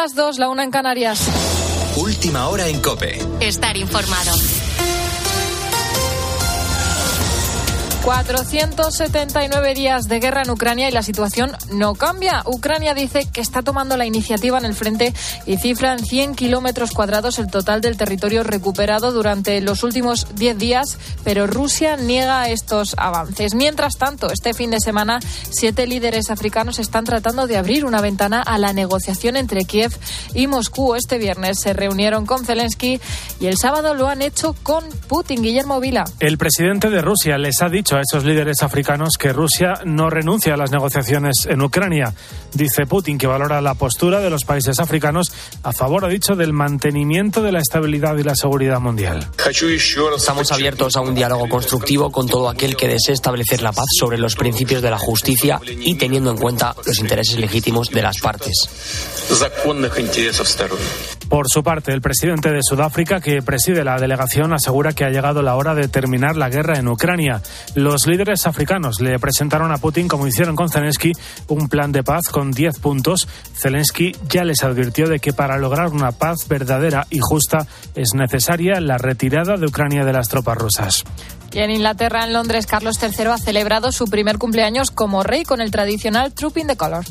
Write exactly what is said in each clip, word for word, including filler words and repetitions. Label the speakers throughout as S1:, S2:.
S1: las dos, la una en Canarias.
S2: Última hora en COPE.
S3: Estar informado.
S1: cuatrocientos setenta y nueve días de guerra en Ucrania y la situación no cambia. Ucrania dice que está tomando la iniciativa en el frente y cifra en cien kilómetros cuadrados el total del territorio recuperado durante los últimos diez días, pero Rusia niega estos avances. Mientras tanto, este fin de semana, siete líderes africanos están tratando de abrir una ventana a la negociación entre Kiev y Moscú. Este viernes se reunieron con Zelensky y el sábado lo han hecho con Putin. Guillermo Vila.
S4: El presidente de Rusia les ha dicho a esos líderes africanos que Rusia no renuncia a las negociaciones en Ucrania. Dice Putin que valora la postura de los países africanos a favor, ha dicho, del mantenimiento de la estabilidad y la seguridad mundial.
S5: Estamos abiertos a un diálogo constructivo con todo aquel que desee establecer la paz sobre los principios de la justicia y teniendo en cuenta los intereses legítimos de las partes.
S4: Por su parte, el presidente de Sudáfrica, que preside la delegación, asegura que ha llegado la hora de terminar la guerra en Ucrania. Los líderes africanos le presentaron a Putin, como hicieron con Zelensky, un plan de paz con diez puntos. Zelensky ya les advirtió de que para lograr una paz verdadera y justa es necesaria la retirada de Ucrania de las tropas rusas.
S1: Y en Inglaterra, en Londres, Carlos tercero ha celebrado su primer cumpleaños como rey con el tradicional Trooping the Colour.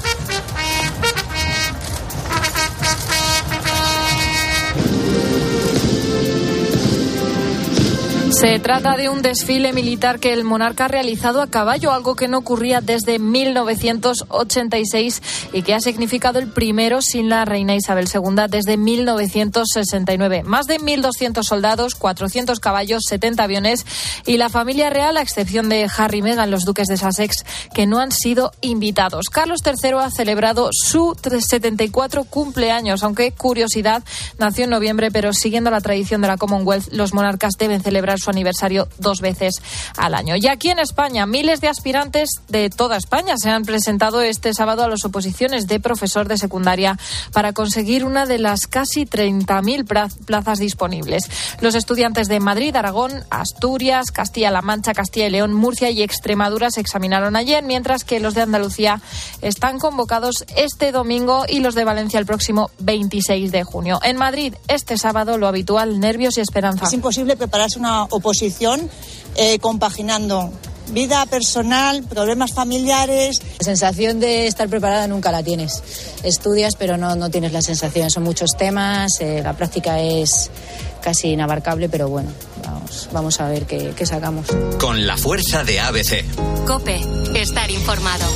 S1: Se trata de un desfile militar que el monarca ha realizado a caballo, algo que no ocurría desde mil novecientos ochenta y seis y que ha significado el primero sin la reina Isabel segunda desde mil novecientos sesenta y nueve. Más de mil doscientos soldados, cuatrocientos caballos, setenta aviones y la familia real, a excepción de Harry y Meghan, los duques de Sussex, que no han sido invitados. Carlos tercero ha celebrado su setenta y cuatro cumpleaños, aunque, curiosidad, nació en noviembre, pero siguiendo la tradición de la Commonwealth, los monarcas deben celebrar su aniversario dos veces al año. Y aquí en España, miles de aspirantes de toda España se han presentado este sábado a las oposiciones de profesor de secundaria para conseguir una de las casi treinta mil plazas disponibles. Los estudiantes de Madrid, Aragón, Asturias, Castilla-La Mancha, Castilla y León, Murcia y Extremadura se examinaron ayer, mientras que los de Andalucía están convocados este domingo y los de Valencia el próximo veintiséis de junio. En Madrid, este sábado, lo habitual, nervios y esperanza.
S6: Es imposible prepararse una oposición eh, compaginando vida personal, problemas familiares.
S7: La sensación de estar preparada nunca la tienes. Estudias, pero no, no tienes la sensación. Son muchos temas, eh, la práctica es casi inabarcable, pero bueno, vamos, vamos a ver qué, qué sacamos.
S2: Con la fuerza de A B C.
S3: COPE, estar informado.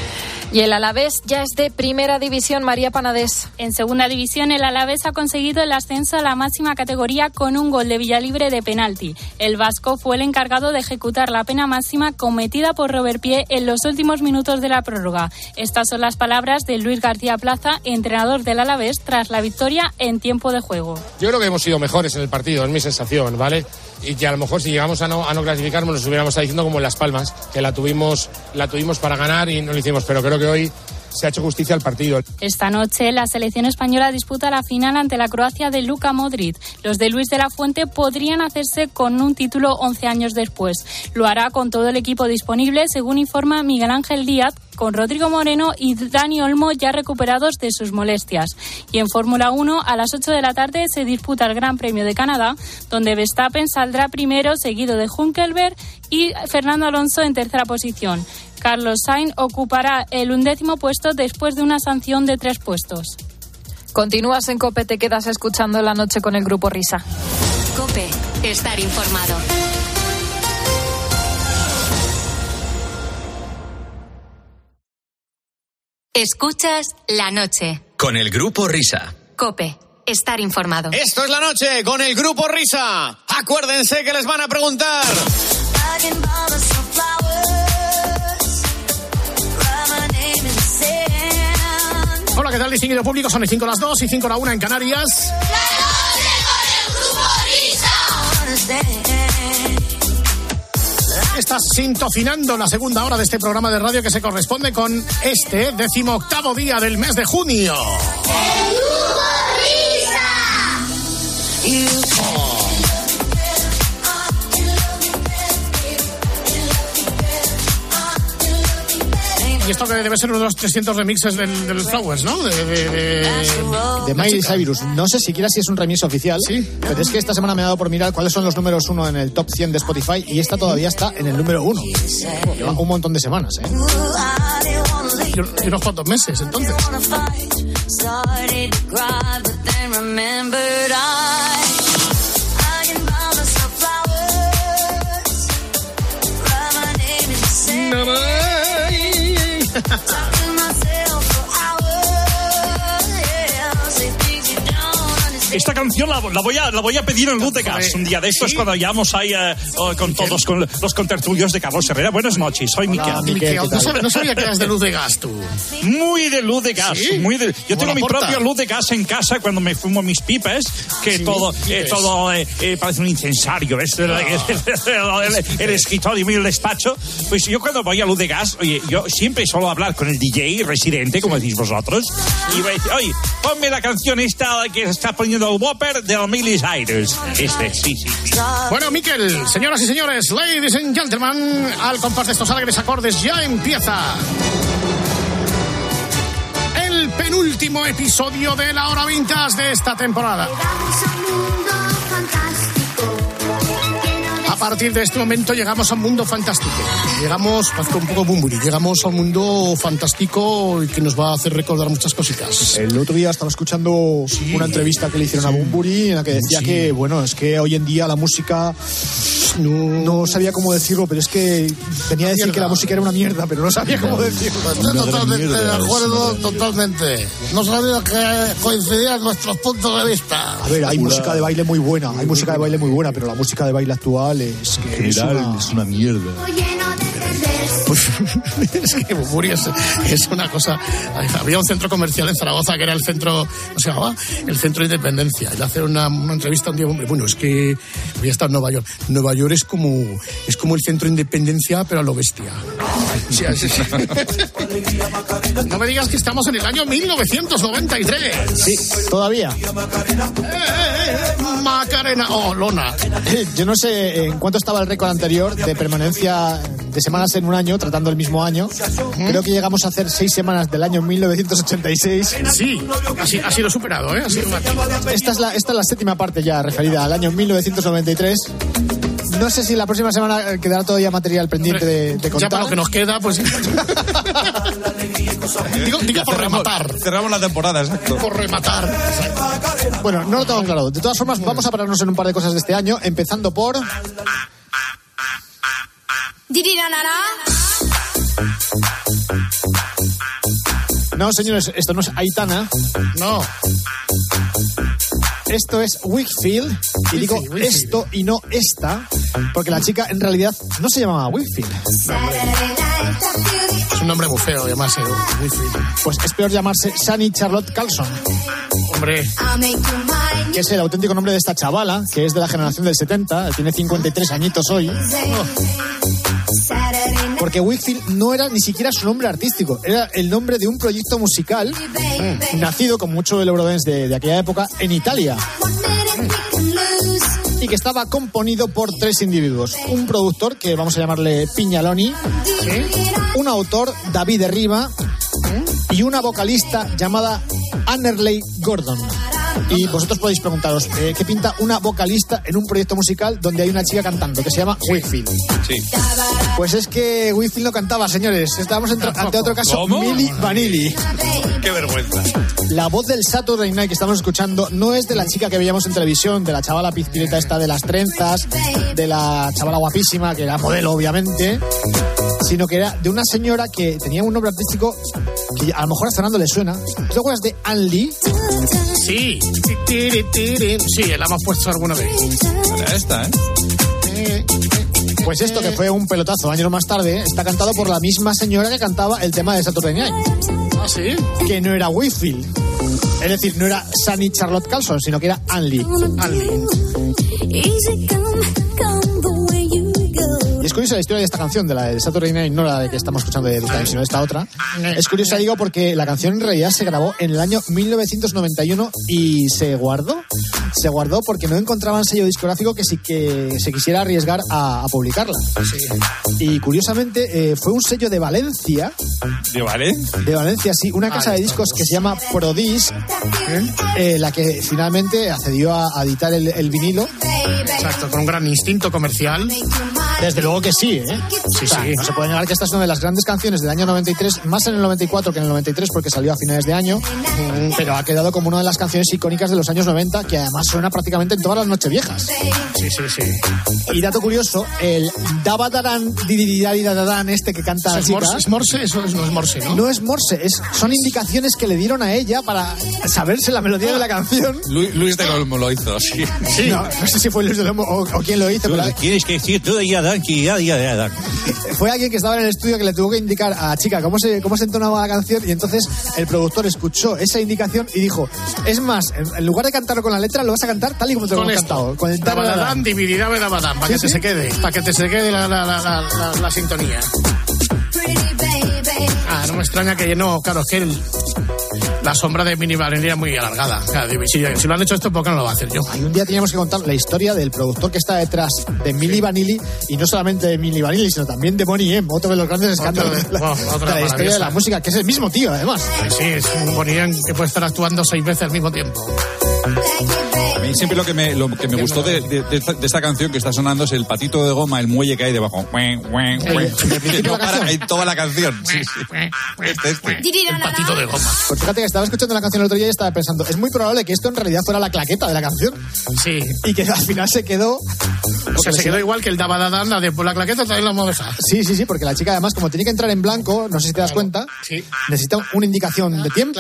S1: Y el Alavés ya es de primera división. María Panadés.
S8: En segunda división, el Alavés ha conseguido el ascenso a la máxima categoría con un gol de Villalibre de penalti. El vasco fue el encargado de ejecutar la pena máxima cometida por Robert Pie en los últimos minutos de la prórroga. Estas son las palabras de Luis García Plaza, entrenador del Alavés, tras la victoria en tiempo de juego.
S9: Yo creo que hemos sido mejores en el partido, es mi sensación, ¿vale? Y que a lo mejor si llegamos a no, a no clasificarnos nos hubiéramos estado diciendo como en Las Palmas, que la tuvimos, la tuvimos para ganar y no lo hicimos, pero creo que hoy se ha hecho justicia al partido.
S8: Esta noche la selección española disputa la final ante la Croacia de Luka Modric. Los de Luis de la Fuente podrían hacerse con un título once años después. Lo hará con todo el equipo disponible, según informa Miguel Ángel Díaz, con Rodrigo Moreno y Dani Olmo ya recuperados de sus molestias. Y en Fórmula uno, a las ocho de la tarde se disputa el Gran Premio de Canadá, donde Verstappen saldrá primero, seguido de Hülkenberg y Fernando Alonso en tercera posición. Carlos Sainz ocupará el undécimo puesto después de una sanción de tres puestos.
S1: Continúas en COPE, te quedas escuchando La Noche con el Grupo Risa.
S3: COPE, estar informado. Escuchas La Noche.
S2: Con el Grupo Risa.
S3: COPE, estar informado.
S10: Esto es La Noche con el Grupo Risa. Acuérdense que les van a preguntar.
S11: Hola, ¿qué tal, distinguido público? Son las cinco a las dos y cinco a la una en Canarias.
S12: La Noche con el Grupo Risa.
S11: Estás sintocinando la segunda hora de este programa de radio que se corresponde con este decimoctavo día del mes de junio.
S12: ¡El Grupo Risa!
S11: Oh. Y esto que debe ser uno de los trescientos remixes del, del Flowers, ¿no? De, de, de,
S13: de Miley Cyrus. No sé siquiera si es un remix oficial,
S11: ¿sí?
S13: Pero es que esta semana me ha dado por mirar cuáles son los números uno en el top cien de Spotify y esta todavía está en el número uno. Lleva un montón de semanas, ¿eh?
S11: Y unos cuantos meses, entonces.
S14: Esta canción la, la, voy a, la voy a pedir en Luz de Gas un día de estos, ¿sí? Cuando vayamos ahí eh, con todos con los contertulios de Carlos Herrera. Buenas noches, soy Miquel.
S11: Hola, Miquel, no, sabía, no sabía que eras de Luz de Gas tú.
S14: Muy de Luz de Gas, ¿sí? Muy de, yo tengo mi propia luz de gas en casa cuando me fumo mis pipas, que sí, todo, eh, todo eh, eh, parece un incensario, ¿ves? El, el, el, el escritorio y el despacho. Pues yo cuando voy a Luz de Gas, oye, yo siempre suelo hablar con el D J residente, como decís vosotros, y voy a decir, oye, ponme la canción esta que está poniendo el Whopper de los Miley Cyrus. Este, sí, sí.
S11: Bueno, Miquel, señoras y señores, ladies and gentlemen, al compás de estos alegres acordes ya empieza el penúltimo episodio de la Hora Vintage de esta temporada. A partir de este momento llegamos a un mundo fantástico. Llegamos, un poco Bumburi, llegamos a un mundo fantástico y que nos va a hacer recordar muchas cositas.
S13: El otro día estaba escuchando sí, una entrevista que le hicieron sí, a Bumburi en la que decía sí. que, bueno, es que hoy en día la música... No, no sabía cómo decirlo, pero es que tenía que decir que la música era una mierda, pero no sabía cómo decirlo.
S15: Estoy totalmente de acuerdo, totalmente. No sabía que coincidían nuestros puntos de vista.
S13: A ver, hay música de baile muy buena, hay música de baile muy buena, pero la música de baile actual es que
S16: general,
S13: es, una...
S16: es una mierda.
S11: Pues, es que Bumburi es, es una cosa. Había un centro comercial en Zaragoza que era el centro, ¿no se llamaba? El Centro de Independencia. Y le hace una, una entrevista un día, hombre, bueno, es que había estado en Nueva York. Nueva York es como, es como el Centro de Independencia, pero a lo bestia. Sí, sí, sí. No me digas que estamos en el año mil novecientos noventa y tres.
S13: Sí, todavía.
S11: Eh, eh, Macarena, oh, Lona.
S13: Yo no sé en cuánto estaba el récord anterior de permanencia de semanas en un año, tratando el mismo año. ¿Mm? Creo que llegamos a hacer seis semanas del año mil novecientos ochenta y seis.
S11: Sí, ha, ha sido superado, ¿eh? Ha sido
S13: esta, es la, esta es la séptima parte ya referida al año mil novecientos noventa y tres. No sé si la próxima semana quedará todavía material pendiente de, de contar.
S11: Ya para lo que nos queda, pues... digo, digo por rematar.
S16: Cerramos la temporada, exacto.
S11: Por rematar.
S13: Bueno, no lo tengo claro. De todas formas, vamos a pararnos en un par de cosas de este año, empezando por... No, señores, esto no es Aitana.
S11: No.
S13: Esto es Whitfield. Y digo Whitfield, esto y no esta, porque la chica en realidad no se llamaba Whitfield.
S11: Es un nombre muy feo llamarse Whitfield.
S13: Pues es peor llamarse Sunny Charlotte Carlson.
S11: Hombre.
S13: Que es el auténtico nombre de esta chavala, que es de la generación del setenta, tiene cincuenta y tres añitos hoy. Oh. Porque Whitfield no era ni siquiera su nombre artístico, era el nombre de un proyecto musical mm. nacido con mucho del Eurodance de, de aquella época en Italia. Mm. Y que estaba componido por tres individuos. Un productor, que vamos a llamarle Pignaloni, ¿sí? Un autor, David de Riva, ¿sí? Y una vocalista llamada Annerley Gordon. Y vosotros podéis preguntaros, eh, ¿qué pinta una vocalista en un proyecto musical donde hay una chica cantando que se llama Whitfield?
S16: Sí.
S13: Pues es que Whitfield no cantaba, señores. Estábamos ante, ante otro caso, ¿cómo? Milli Vanilli.
S16: Qué vergüenza.
S13: La voz del Saturday Night que estamos escuchando no es de la chica que veíamos en televisión, de la chavala pizpireta esta de las trenzas, de la chavala guapísima, que era modelo, obviamente, sino que era de una señora que tenía un nombre artístico que a lo mejor a Fernando le suena. ¿Te acuerdas de Ann Lee?
S11: Sí. Sí, la hemos puesto alguna vez.
S16: Era esta, ¿eh?
S13: Pues esto, que fue un pelotazo años más tarde, está cantado por la misma señora que cantaba el tema de Saturday Night.
S11: ¿Ah, sí?
S13: Que no era Whitfield. Es decir, no era Sunny Charlotte Carlson, sino que era Ann Lee.
S11: Ann Lee.
S13: Y es curioso curiosa la historia de esta canción, de la de Saturday Night, no la de que estamos escuchando de Good Time, sino de esta otra. Es curiosa, digo, porque la canción en realidad se grabó en el año mil novecientos noventa y uno y se guardó. Se guardó porque no encontraban sello discográfico que sí que se quisiera arriesgar a, a publicarla. Sí. Y curiosamente eh, fue un sello de Valencia.
S14: ¿De Valencia?
S13: De Valencia, sí. Una casa ah, de discos que se llama Prodisc, ¿eh? Eh, la que finalmente accedió a, a editar el, el vinilo.
S11: Exacto, con un gran instinto comercial.
S13: Desde luego que sí, ¿eh?
S11: Sí,
S13: o sea,
S11: sí.
S13: No se puede negar que esta es una de las grandes canciones del año noventa y tres, más en el noventa y cuatro que en el noventa y tres porque salió a finales de año, pero ha quedado como una de las canciones icónicas de los años noventa, que además suena prácticamente en todas las nocheviejas.
S11: Sí, sí, sí.
S13: Y dato curioso, el Dabadaran Didididadidadadan este que canta la
S11: ¿Es
S13: chica...
S11: morse? ¿Es morse? Eso no es morse, ¿no?
S13: No es morse, es, son indicaciones que le dieron a ella para saberse la melodía de la canción.
S16: Luis, Luis de Olmo lo hizo, sí.
S13: Sí. No, no sé si fue Luis de Olmo o, o quién lo hizo. Pero...
S14: Tienes que decir tú ya dan, que ya, ya, ya dan.
S13: Fue alguien que estaba en el estudio que le tuvo que indicar a la chica cómo se, cómo se entonaba la canción, y entonces el productor escuchó esa indicación y dijo, es más, en lugar de cantarlo con la letra, lo vas a cantar tal y como te lo hemos cantado. Con el
S11: Dabadadán, divididabe, dabadán, para que te se quede, para que te se quede la, la, la, la, la, la sintonía. Ah, no me extraña que no, claro, es que el, la sombra de Milli Vanilli es muy alargada. Claro, si, si lo han hecho esto, ¿por qué no lo va a hacer yo?
S13: Y un día teníamos que contar la historia del productor que está detrás de Milli Vanilli, y no solamente de Milli Vanilli, sino también de Boney M, otro de los grandes escándalos de la, oh, de la historia de la música, que es el mismo tío, además.
S11: Sí, sí, es un Boney M que puede estar actuando seis veces al mismo tiempo.
S16: A mí siempre lo que me, lo que me gustó de, de, de, esta, de esta canción que está sonando es el patito de goma, el muelle que hay debajo. Que no para en toda la canción. Sí, sí. Este, este.
S11: El patito de goma.
S13: Pues fíjate que estaba escuchando la canción el otro día y estaba pensando, es muy probable que esto en realidad fuera la claqueta de la canción.
S11: Sí.
S13: Y que al final se quedó...
S11: O sea, se quedó igual que el Dabadadán, la de por la claqueta también la hemos dejado.
S13: Sí, sí, sí, porque la chica además, como tiene que entrar en blanco, no sé si te das claro. cuenta,
S11: sí.
S13: necesita una indicación de tiempo.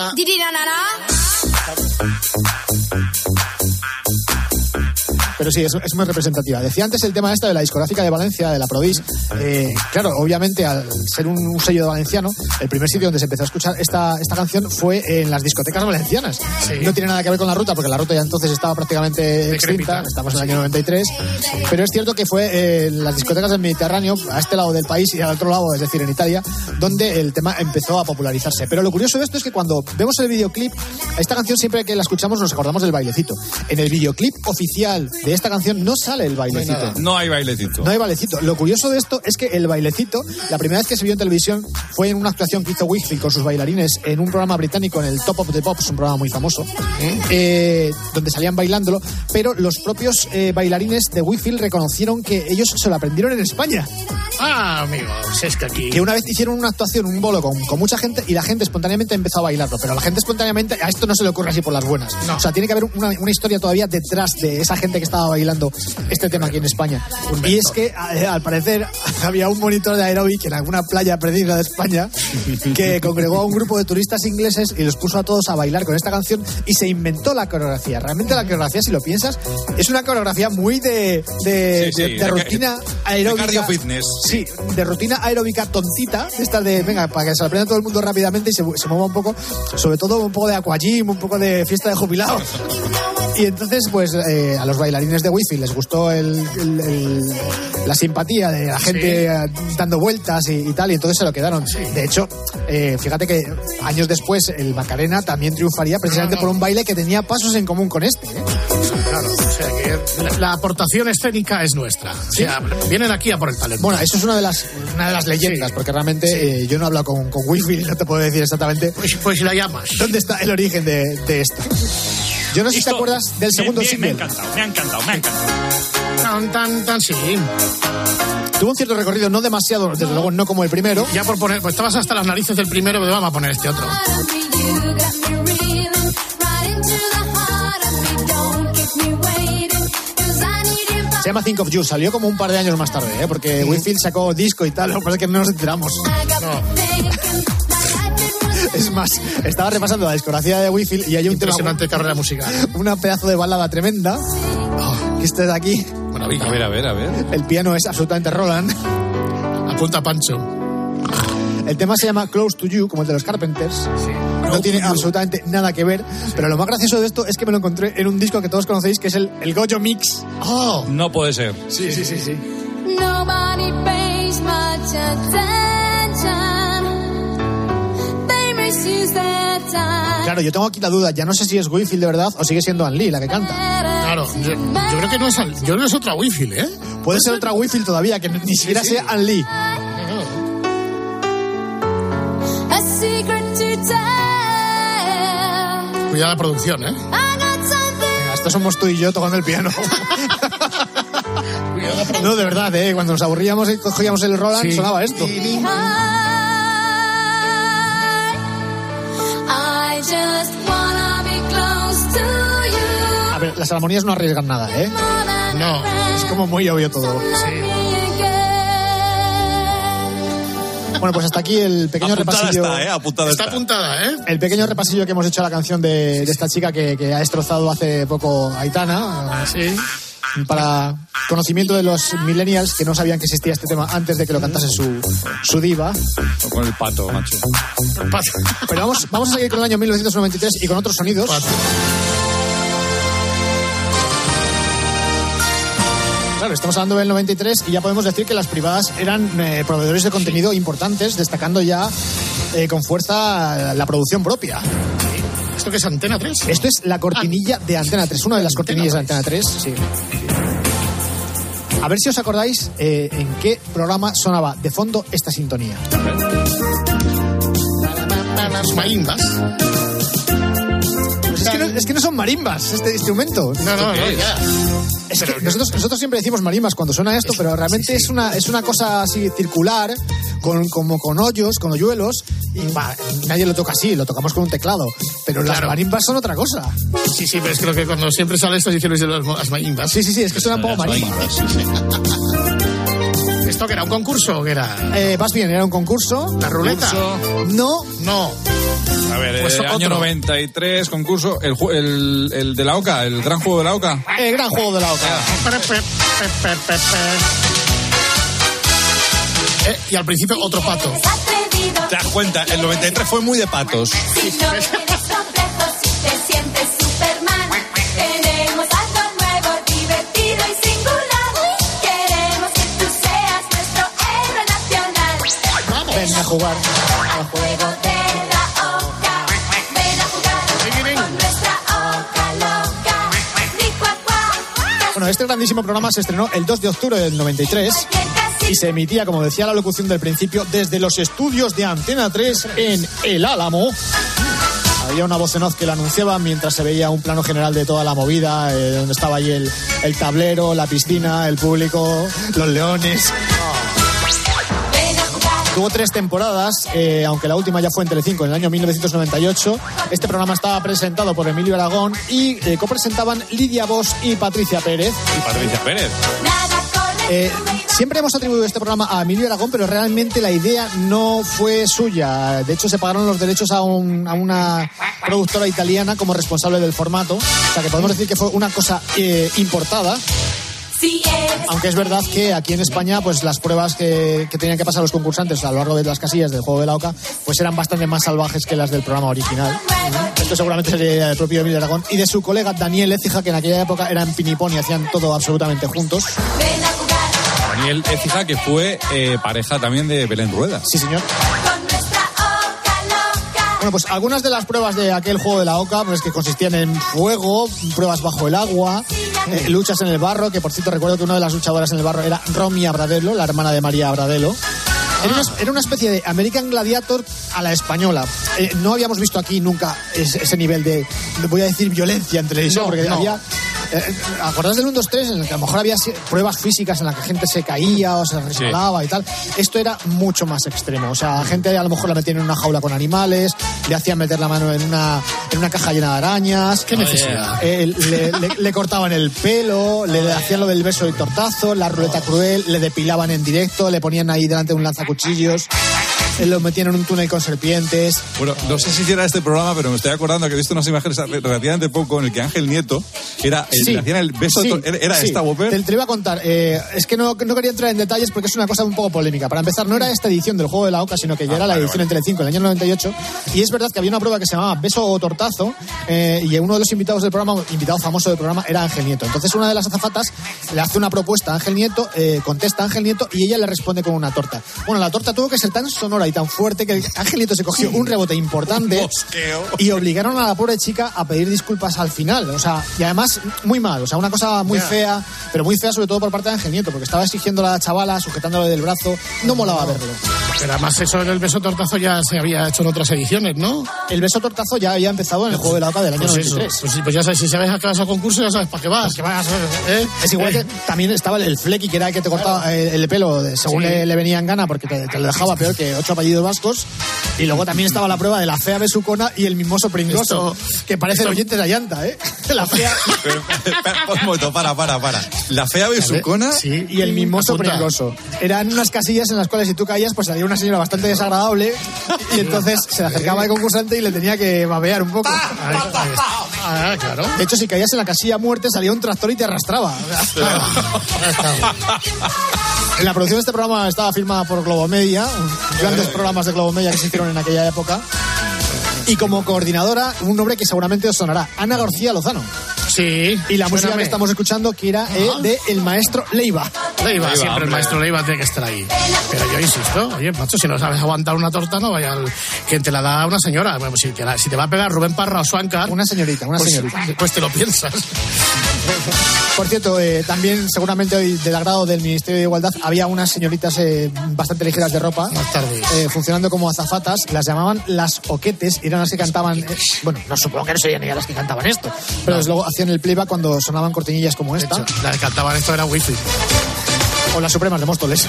S13: Pero sí, es, es muy representativa. Decía antes el tema este de la discográfica de Valencia, de la Prodisc. Eh, claro, obviamente, al ser un, un sello valenciano, el primer sitio donde se empezó a escuchar esta, esta canción fue en las discotecas valencianas. Sí. No tiene nada que ver con la ruta, porque la ruta ya entonces estaba prácticamente extinta. Estamos en el año noventa y tres. Sí. Pero es cierto que fue eh, en las discotecas del Mediterráneo, a este lado del país y al otro lado, es decir, en Italia, donde el tema empezó a popularizarse. Pero lo curioso de esto es que cuando vemos el videoclip, esta canción siempre que la escuchamos nos acordamos del bailecito. En el videoclip oficial de esta canción no sale el bailecito.
S16: No hay, no hay bailecito.
S13: No hay bailecito. Lo curioso de esto es que el bailecito, la primera vez que se vio en televisión fue en una actuación que hizo Whitfield con sus bailarines en un programa británico, en el Top of the Pops, un programa muy famoso, ¿eh? Eh, donde salían bailándolo, pero los propios eh, bailarines de Whitfield reconocieron que ellos se lo aprendieron en España.
S11: Ah, amigos, es que aquí...
S13: Que una vez hicieron una actuación, un bolo con, con mucha gente, y la gente espontáneamente empezó a bailarlo, pero a la gente espontáneamente, a esto no se le ocurre así por las buenas. No. O sea, tiene que haber una, una historia todavía detrás de esa gente que estaba bailando este tema aquí en España. Y es que, al parecer, había un monitor de aeróbic en alguna playa perdida de España que congregó a un grupo de turistas ingleses y los puso a todos a bailar con esta canción y se inventó la coreografía. Realmente la coreografía, si lo piensas, es una coreografía muy de, de, sí, sí, de, de rutina aeróbica.
S16: De cardio fitness.
S13: Sí, de rutina aeróbica tontita, de estas de, venga, para que se aprenda todo el mundo rápidamente y se, se mueva un poco, sobre todo un poco de aquagym, un poco de fiesta de jubilados. Y entonces, pues, eh, a los bailarines de Whitfield les gustó el, el, el, la simpatía de la gente sí. dando vueltas y, y tal, y entonces se lo quedaron. Sí. De hecho, eh, fíjate que años después el Macarena también triunfaría precisamente no, no. por un baile que tenía pasos en común con este. ¿eh?
S11: Claro, o sea que la, la aportación escénica es nuestra. ¿Sí? O sea, vienen aquí a por el talento.
S13: Bueno, eso es una de las, una de las leyendas, sí. porque realmente sí. eh, yo no he hablado con, con Whitfield y no te puedo decir exactamente.
S11: Pues, pues si la llamas.
S13: ¿Dónde está el origen de, de esto? Yo no sé si te acuerdas del bien, segundo
S14: bien,
S13: single.
S14: Me ha encantado, me ha encantado, me ha encantado.
S11: Tan, tan, tan, sí.
S13: Tuvo un cierto recorrido, no demasiado, desde no. luego no como el primero.
S11: Ya por poner, pues estabas hasta las narices del primero, pero vamos a poner este otro.
S13: Se llama Think of You, salió como un par de años más tarde, ¿eh? porque mm. Whitfield sacó disco y tal, lo que pasa es que no nos enteramos. No. Es más, estaba repasando la discografía de Whitfield y hay un
S11: impresionante tema, carrera musical.
S13: Una pedazo de balada tremenda. Oh, que este de aquí.
S16: Maravilla. A ver, a ver, a ver.
S13: El piano es absolutamente Roland.
S11: Apunta Pancho.
S13: El tema se llama Close to You, como el de los Carpenters. Sí. No tiene absolutamente nada que ver, sí. pero lo más gracioso de esto es que me lo encontré en un disco que todos conocéis, que es el, el Goyo Mix.
S16: Oh. No puede ser.
S11: Sí, sí, sí, sí.
S12: Nobody pays much attention. They misuse their time.
S13: Claro, yo tengo aquí la duda, ya no sé si es Whitfield de verdad o sigue siendo Ann Lee la que canta.
S11: Claro, yo, yo creo que no es, yo creo que es otra Whitfield, ¿eh?
S13: Puede ser otra Whitfield todavía, que ni siquiera sí, sí. sea Ann Lee.
S12: A secret to tell.
S11: Cuidado la producción, ¿eh?
S13: Venga, esto somos tú y yo tocando el piano. No, de verdad, ¿eh? Cuando nos aburríamos y cogíamos el Roland, sí. sonaba esto. A ver, las armonías no arriesgan nada, ¿eh?
S11: No.
S13: Es como muy obvio todo.
S11: Sí.
S13: Bueno, pues hasta aquí el pequeño
S16: apuntada
S13: repasillo.
S16: Está, ¿eh? Apuntada
S11: está,
S16: está
S11: apuntada, ¿eh?
S13: El pequeño repasillo que hemos hecho a la canción de, de esta chica que, que ha destrozado hace poco Aitana.
S11: Sí.
S13: Para conocimiento de los millennials que no sabían que existía este tema antes de que lo cantase su, su diva.
S16: O con el pato, macho.
S11: El pato.
S13: Pero vamos, vamos a seguir con el año mil novecientos noventa y tres y con otros sonidos.
S11: Pato.
S13: Claro, estamos hablando del noventa y tres y ya podemos decir que las privadas eran eh, proveedores de contenido importantes, destacando ya eh, con fuerza la producción propia.
S11: ¿Esto qué es Antena tres?
S13: Esto es la cortinilla ah. de Antena tres, una de las cortinillas de Antena tres. Sí. A ver si os acordáis eh, en qué programa sonaba de fondo esta sintonía.
S11: Las marimbas.
S13: Pues es, que no, es que no son marimbas este instrumento.
S11: No, no, no, ya.
S13: Es que nosotros, nosotros siempre decimos marimbas cuando suena esto, pero realmente sí, sí. es una es una cosa así circular, con, como con hoyos, con hoyuelos, y bah, nadie lo toca así, lo tocamos con un teclado. Pero claro. Las marimbas son otra cosa.
S11: Sí, sí, pero es que, lo que cuando siempre sale esto dicen las marimbas.
S13: Sí, sí, sí, es que suenan un poco marimbas.
S11: Sí, sí. ¿Esto que era un concurso o qué era?
S13: Eh, vas bien, era un concurso.
S11: ¿La ruleta?
S13: Concurso. No.
S11: No.
S16: A ver, pues eh, año noventa y tres, concurso, el, el, el de la OCA, el gran juego de la OCA.
S13: El gran juego de la OCA.
S11: Eh, y al principio otro pato.
S16: Te das cuenta, el noventa y tres fue muy de patos.
S12: Si no tienes complejos, si te sientes Superman, tenemos algo nuevo, divertido y singular. Queremos que tú seas nuestro héroe nacional.
S13: Vamos. Ven a jugar
S12: al juego de la OCA. Ven a jugar con nuestra OCA loca.
S13: Bueno, este grandísimo programa se estrenó el dos de octubre del noventa y tres. Y se emitía, como decía la locución del principio, desde los estudios de Antena tres en El Álamo. Había una voz en off que lo anunciaba mientras se veía un plano general de toda la movida, eh, donde estaba ahí el, el tablero, la piscina, el público, los leones. Tuvo tres temporadas, eh, aunque la última ya fue en Telecinco en el año mil novecientos noventa y ocho. Este programa estaba presentado por Emilio Aragón y eh, copresentaban Lidia Bosch y Patricia Pérez.
S16: Y Patricia Pérez.
S13: Eh, siempre hemos atribuido este programa a Emilio Aragón, pero realmente la idea no fue suya. De hecho, se pagaron los derechos a, un, a una productora italiana como responsable del formato. O sea, que podemos decir que fue una cosa eh, importada. Aunque es verdad que aquí en España, pues las pruebas que, que tenían que pasar los concursantes a lo largo de las casillas del juego de la OCA, pues eran bastante más salvajes que las del programa original. Esto seguramente sería del propio Emilio Aragón y de su colega Daniel Écija, que en aquella época eran pinipón y hacían todo absolutamente juntos.
S16: Daniel Écija, que fue eh, pareja también de Belén Rueda.
S13: Sí, señor. Bueno, pues algunas de las pruebas de aquel juego de la OCA, pues que consistían en fuego, pruebas bajo el agua, eh, luchas en el barro, que por cierto recuerdo que una de las luchadoras en el barro era Romy Abradelo, la hermana de María Abradelo. Era una, era una especie de American Gladiator a la española. Eh, no habíamos visto aquí nunca ese, ese nivel de, voy a decir, violencia en televisión, no, porque no. había... Eh, ¿Acordás del uno, dos, tres? En el que a lo mejor había pruebas físicas en las que gente se caía o se resbalaba sí. y tal. Esto era mucho más extremo. O sea, gente a lo mejor la metían en una jaula con animales, le hacían meter la mano en una, en una caja llena de arañas.
S11: ¿Qué necesidad?
S13: Eh, le, le, le cortaban el pelo, le hacían lo del beso y tortazo, la ruleta cruel, le depilaban en directo, le ponían ahí delante un lanzacuchillos. lo metían en un túnel con serpientes.
S16: Bueno, no sé si hiciera este programa, pero me estoy acordando que he visto unas imágenes relativamente poco en el que Ángel Nieto era el,
S13: Sí,
S16: le hacían el beso,
S13: sí,
S16: to- era
S13: sí.
S16: esta Whopper.
S13: Te, te lo iba a contar. Eh, es que no, no quería entrar en detalles porque es una cosa un poco polémica. Para empezar, no era esta edición del Juego de la Oca, sino que ya
S16: Ah,
S13: era la
S16: vale,
S13: edición
S16: vale.
S13: en Telecinco en el año noventa y ocho. Y es verdad que había una prueba que se llamaba Beso o Tortazo, eh, y uno de los invitados del programa, invitado famoso del programa, era Ángel Nieto. Entonces una de las azafatas le hace una propuesta a Ángel Nieto, eh, contesta a Ángel Nieto y ella le responde con una torta. Bueno, la torta tuvo que ser tan sonora y tan fuerte que Ángel Nieto se cogió un rebote importante y obligaron a la pobre chica a pedir disculpas al final. O sea, y además muy mal, o sea, una cosa muy
S11: Ya.
S13: fea, pero muy fea sobre todo por parte de Ángel Nieto, porque estaba exigiendo a la chavala, sujetándole del brazo, no molaba verlo.
S11: Pero además eso en el beso tortazo ya se había hecho en otras ediciones, ¿no?
S13: El beso tortazo ya había empezado en el Juego de la Oca del año
S11: Pues
S13: noventa
S11: eso,
S13: y tres.
S11: pues, sí, pues ya sabes, si sabes a qué vas a concurso, ya sabes para qué vas.
S13: Que vas, ¿eh? Es igual que también estaba el flequi, que era el que te cortaba el, el pelo de- según
S11: Sí.
S13: le, le venía en gana, porque te, te lo dejaba peor que ocho apellidos vascos. Y luego también estaba la prueba de la fea besucona y el mimoso pringoso,
S11: Esto-
S13: que parece el
S11: esto-
S13: oyente de Allanta, ¿eh? La fea
S16: Pero, espera, un momento, para, para, para. La fea besucona.
S11: Sí.
S13: y el mimoso
S11: Apunta.
S13: pringoso. Eran unas casillas en las cuales si tú caías, pues salía una señora bastante desagradable y entonces se le acercaba al concursante y le tenía que babear un poco.
S11: Ahí- ahí está. Ah, claro.
S13: De hecho, si caías en la casilla muerte, salía un tractor y te arrastraba. La producción de este programa estaba firmada por Globomedia, grandes programas de Globomedia que se hicieron en aquella época. Y como coordinadora, un nombre que seguramente os sonará, Ana García Lozano.
S11: Sí.
S13: Y la música
S11: suéname.
S13: que estamos escuchando, que era eh, de el maestro Leiva.
S11: Leiva,
S16: Leiva,
S11: siempre el
S16: hombre.
S11: maestro Leiva tiene que estar ahí. Pero yo insisto, oye, macho, si no sabes aguantar una torta, no vaya al... Quien te la da una señora. Bueno, si, te la- si te va a pegar Rubén Parra o Suancar...
S13: Una señorita, una
S11: pues,
S13: señorita.
S11: Pues te lo piensas.
S13: Por cierto, eh, también seguramente hoy del agrado del Ministerio de Igualdad había unas señoritas eh, bastante ligeras de ropa,
S11: Más tarde.
S13: eh, funcionando como azafatas, las llamaban las oquetes, y eran las que cantaban, eh, bueno, no supongo que no serían ellas las que cantaban esto, pero desde luego hacían el playback cuando sonaban cortinillas como
S11: De
S13: esta,
S11: hecho, la que cantaban esto era wifi.
S13: o las Supremas de Móstoles.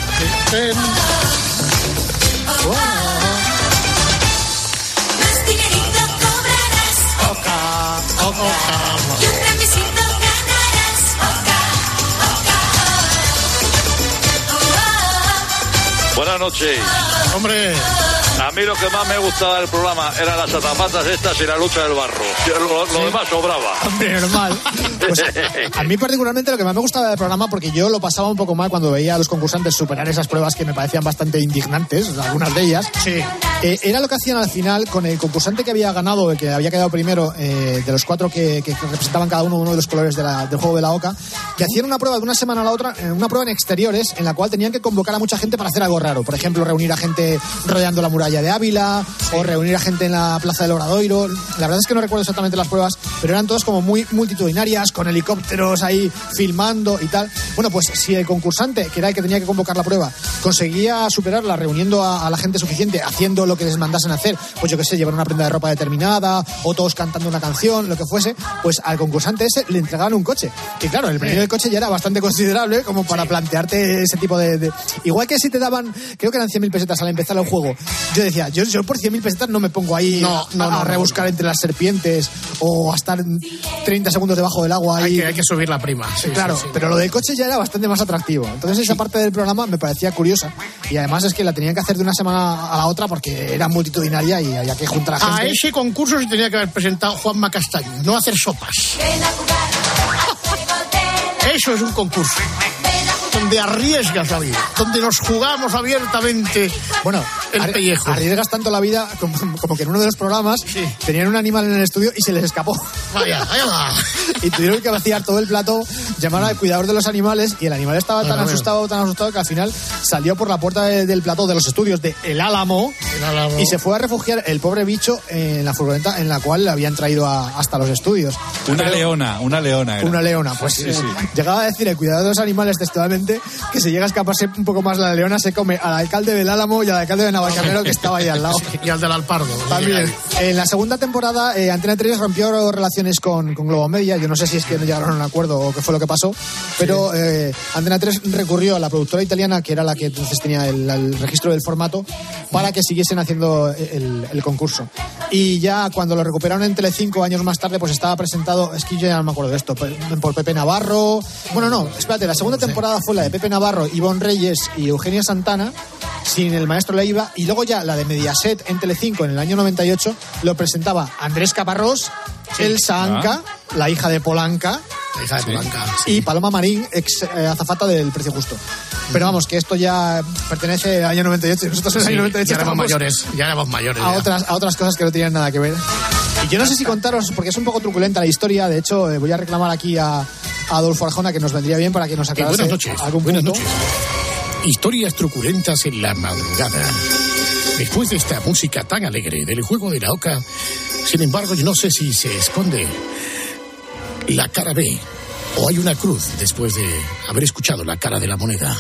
S12: Más dinerito cobrarás.
S11: Oca, oca,
S12: Y un remisito ganarás. Oca, oca.
S17: Buenas noches.
S11: hombre.
S17: A mí lo que más me gustaba del programa eran las azafatas estas y la lucha del barro. Lo, lo demás sobraba.
S13: Hombre, normal. Pues a, a mí particularmente lo que más me gustaba del programa, porque yo lo pasaba un poco mal cuando veía a los concursantes superar esas pruebas que me parecían bastante indignantes, algunas de ellas,
S11: Sí.
S13: eh, era lo que hacían al final con el concursante que había ganado, el que había quedado primero, eh, de los cuatro que, que representaban cada uno uno de los colores de la- del Juego de la Oca, que hacían una prueba de una semana a la otra, eh, una prueba en exteriores, en la cual tenían que convocar a mucha gente para hacer algo raro. Por ejemplo, reunir a gente rodeando la muralla de Ávila, o reunir a gente en la Plaza del Obradoiro. La verdad es que no recuerdo exactamente las pruebas, pero eran todas como muy multitudinarias, con helicópteros ahí filmando y tal. Bueno, pues si el concursante, que era el que tenía que convocar la prueba, conseguía superarla reuniendo a, a la gente suficiente, haciendo lo que les mandasen hacer, pues yo qué sé, llevar una prenda de ropa determinada, o todos cantando una canción, lo que fuese, pues al concursante ese le entregaban un coche. Y claro, el premio del coche ya era bastante considerable como para plantearte ese tipo de, de... Igual que si te daban, creo que eran cien mil pesetas al empezar el juego, yo decía, yo, yo por cien mil pesetas no me pongo ahí
S11: No,
S13: a,
S11: no,
S13: a
S11: no,
S13: rebuscar
S11: no.
S13: entre las serpientes o a estar treinta segundos debajo del agua ahí.
S11: Hay que, hay que subir la prima. Sí,
S13: Claro,
S11: sí, sí.
S13: pero lo del coche ya era bastante más atractivo. Entonces esa parte del programa me parecía curiosa. Y además es que la tenían que hacer de una semana a la otra porque era multitudinaria y había que juntar a
S11: A
S13: gente.
S11: ese concurso se tenía que haber presentado Juanma Castaño, no hacer sopas.
S12: Ven a jugar.
S11: Eso es un concurso donde arriesgas la vida, donde nos jugamos abiertamente
S13: Bueno,
S11: el
S13: arri-
S11: pellejo.
S13: arriesgas tanto la vida como, como que en uno de los programas
S11: Sí.
S13: tenían un animal en el estudio y se les escapó.
S11: Vaya, vaya va.
S13: Y tuvieron que vaciar todo el plato, llamar al cuidador de los animales y el animal estaba tan
S11: Bueno, bueno.
S13: asustado, tan asustado que al final salió por la puerta de- del plató de los estudios de El Álamo
S11: El Álamo.
S13: y se fue a refugiar el pobre bicho en la furgoneta en la cual le habían traído a- hasta los estudios.
S16: Una
S13: Pero-
S16: leona, una leona. era.
S13: Una leona, pues
S16: Sí,
S13: eh,
S16: sí.
S13: llegaba a decir el cuidador de los animales textualmente que si llega a escaparse un poco más la leona se come al alcalde del Álamo y al alcalde de Navalcarnero que estaba ahí al lado.
S11: Y al del Alpardo.
S13: También. En la segunda temporada, eh, Antena tres rompió relaciones con, con Globomedia. Yo no sé si es que no llegaron a un acuerdo o qué fue lo que pasó, pero eh, Antena tres recurrió a la productora italiana, que era la que entonces tenía el, el registro del formato, para que siguiesen haciendo el, el concurso. Y ya cuando lo recuperaron en Telecinco años más tarde, pues estaba presentado, es que yo ya no me acuerdo de esto, por, por Pepe Navarro. Bueno, no, espérate, la segunda temporada fue la de Pepe Navarro, Ivonne Reyes y Eugenia Santana, sin el maestro Leiva, y luego ya la de Mediaset en Telecinco en el año noventa y ocho lo presentaba Andrés Caparrós, sí. Elsa Anca, ah. la hija de Polanca,
S11: la hija de Polanca,
S13: sí. y Paloma Marín, ex eh, azafata del Precio Justo. Pero vamos, que esto ya pertenece al año noventa y ocho. Nosotros en el sí, año noventa y ocho
S11: ya éramos mayores, ya éramos mayores.
S13: A
S11: ya.
S13: otras, a otras cosas que no tenían nada que ver. Y yo no sé si contaros, porque es un poco truculenta la historia. De hecho, eh, voy a reclamar aquí a, a Adolfo Arjona, que nos vendría bien para que nos aclarase
S11: buenas noches,
S13: algún
S11: buenas
S13: punto.
S11: Noches. Historias truculentas en la madrugada. Después de esta música tan alegre del juego de la oca, sin embargo, yo no sé si se esconde la cara B o hay una cruz después de haber escuchado la cara de la moneda.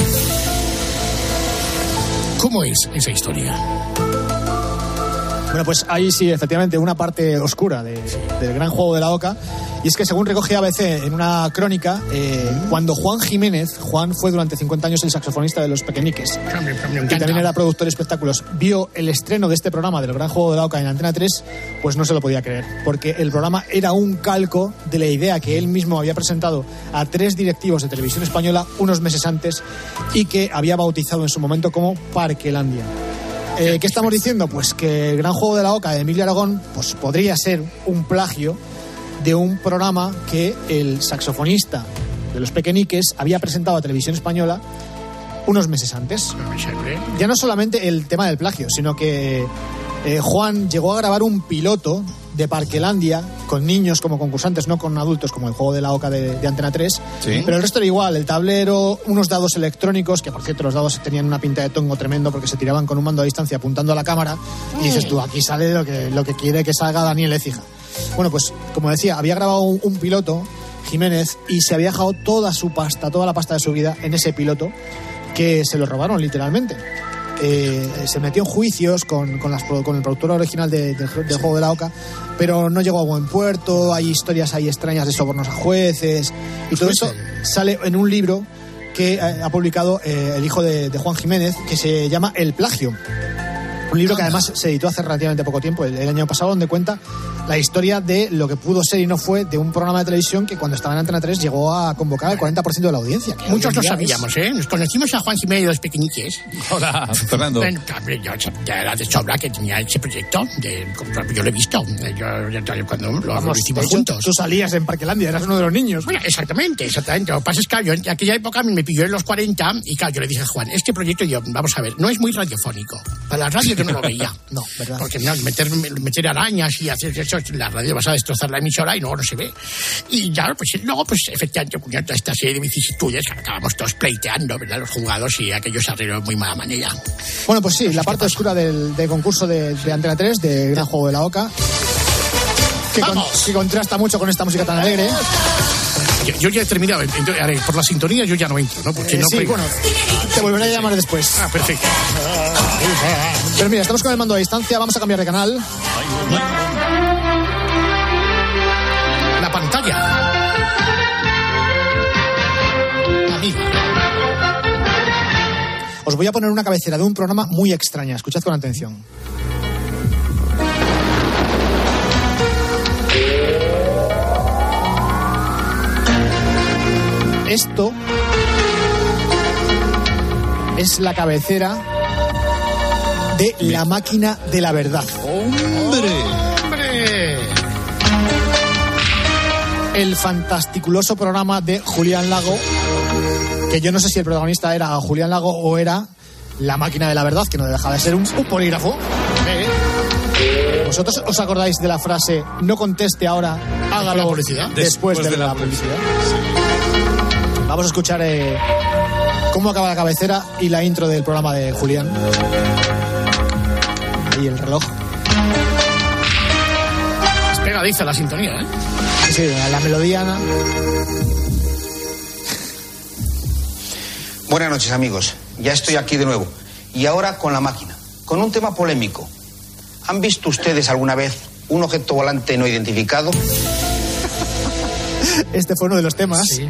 S11: ¿Cómo es esa historia?
S13: Bueno, pues ahí sí, efectivamente, una parte oscura de, del gran juego de la oca. Y es que según recoge A B C en una crónica, eh, cuando Juan Jiménez, Juan fue durante cincuenta años el saxofonista de Los Pequeñiques, que también era productor de espectáculos, vio el estreno de este programa del gran juego de la oca en Antena tres, pues no se lo podía creer, porque el programa era un calco de la idea que él mismo había presentado a tres directivos de Televisión Española unos meses antes y que había bautizado en su momento como Parquelandia. Eh, ¿Qué estamos diciendo? Pues que el gran juego de la oca de Emilio Aragón pues podría ser un plagio de un programa que el saxofonista de Los Pequeñiques había presentado a Televisión Española unos meses antes. Ya no solamente el tema del plagio, sino que eh, Juan llegó a grabar un piloto de Parquelandia con niños como concursantes, no con adultos como el juego de la oca de, de Antena tres, ¿sí? Pero el resto era igual, el tablero, unos dados electrónicos, que por cierto los dados tenían una pinta de tongo tremendo porque se tiraban con un mando a distancia apuntando a la cámara, y dices tú, aquí sale lo que, lo que quiere que salga Daniel Écija. Bueno, pues como decía, había grabado un, un piloto, Jiménez, y se había dejado toda su pasta, toda la pasta de su vida en ese piloto, que se lo robaron literalmente. Eh, se metió en juicios con, con, las, con el productor original de, de, del juego de la oca, pero no llegó a buen puerto. Hay historias ahí extrañas de sobornos a jueces y todo eso sale en un libro que ha publicado eh, el hijo de, de Juan Jiménez, que se llama El Plagio, un libro que además se editó hace relativamente poco tiempo, el, el año pasado, donde cuenta la historia de lo que pudo ser y no fue de un programa de televisión que cuando estaba en Antena tres llegó a convocar al cuarenta por ciento de la audiencia.
S11: Muchos lo sabíamos, ¿eh? Nos conocimos a Juan Jiménez de Los Pequeñiques.
S16: Hola, Fernando.
S11: Bueno, yo ya era de sobra que tenía ese proyecto. De, yo lo he visto. Yo, yo, yo, cuando lo, Vamos, lo hicimos hecho, juntos.
S13: Tú salías en Parquelandia, eras uno de los niños.
S11: Bueno, exactamente, exactamente. Lo que pasa es que yo en aquella época me pilló en los cuarenta y claro, yo le dije a Juan, este proyecto, yo, vamos a ver, no es muy radiofónico. Para la radio yo no lo veía.
S13: No, ¿verdad?
S11: Porque no, meter, meter arañas y hacer eso, la radio vas a destrozar la emisora y luego no se ve. Y ya, pues luego, pues efectivamente, ocurrió toda esta serie de vicisitudes que acabamos todos pleiteando, ¿verdad? Los jugados y aquello se arregló de muy mala manera.
S13: Bueno, pues sí, la parte oscura del, del concurso de, de Antena tres, de Gran Juego de la Oca, que, con, que contrasta mucho con esta música tan alegre.
S11: Yo, yo ya he terminado. Entonces, por la sintonía yo ya no entro, ¿no? Porque
S13: eh,
S11: no
S13: sí,
S11: pego.
S13: Bueno, te volveré a llamar después.
S11: Ah, perfecto.
S13: Pero mira, estamos con el mando a distancia, vamos a cambiar de canal.
S11: La pantalla. Amiga.
S13: Os voy a poner una cabecera de un programa muy extraña. Escuchad con atención. Esto es la cabecera de La Máquina de la Verdad.
S11: ¡Hombre! ¡Hombre!
S13: El fantasticuloso programa de Julián Lago, que yo no sé si el protagonista era Julián Lago o era La Máquina de la Verdad, que no dejaba de ser un, un polígrafo. ¿Eh? ¿Vosotros os acordáis de la frase no conteste ahora, hágalo
S11: publicidad?
S13: después, después de, de la, la publicidad? publicidad. Vamos a escuchar eh, cómo acaba la cabecera y la intro del programa de Julián. Ahí el reloj.
S11: Es pegadiza la sintonía, ¿eh?
S13: Sí, la, la melodía. ¿No?
S18: Buenas noches, amigos. Ya estoy aquí de nuevo. Y ahora con la máquina, con un tema polémico. ¿Han visto ustedes alguna vez un objeto volante no identificado?
S13: Este fue uno de los temas. Sí.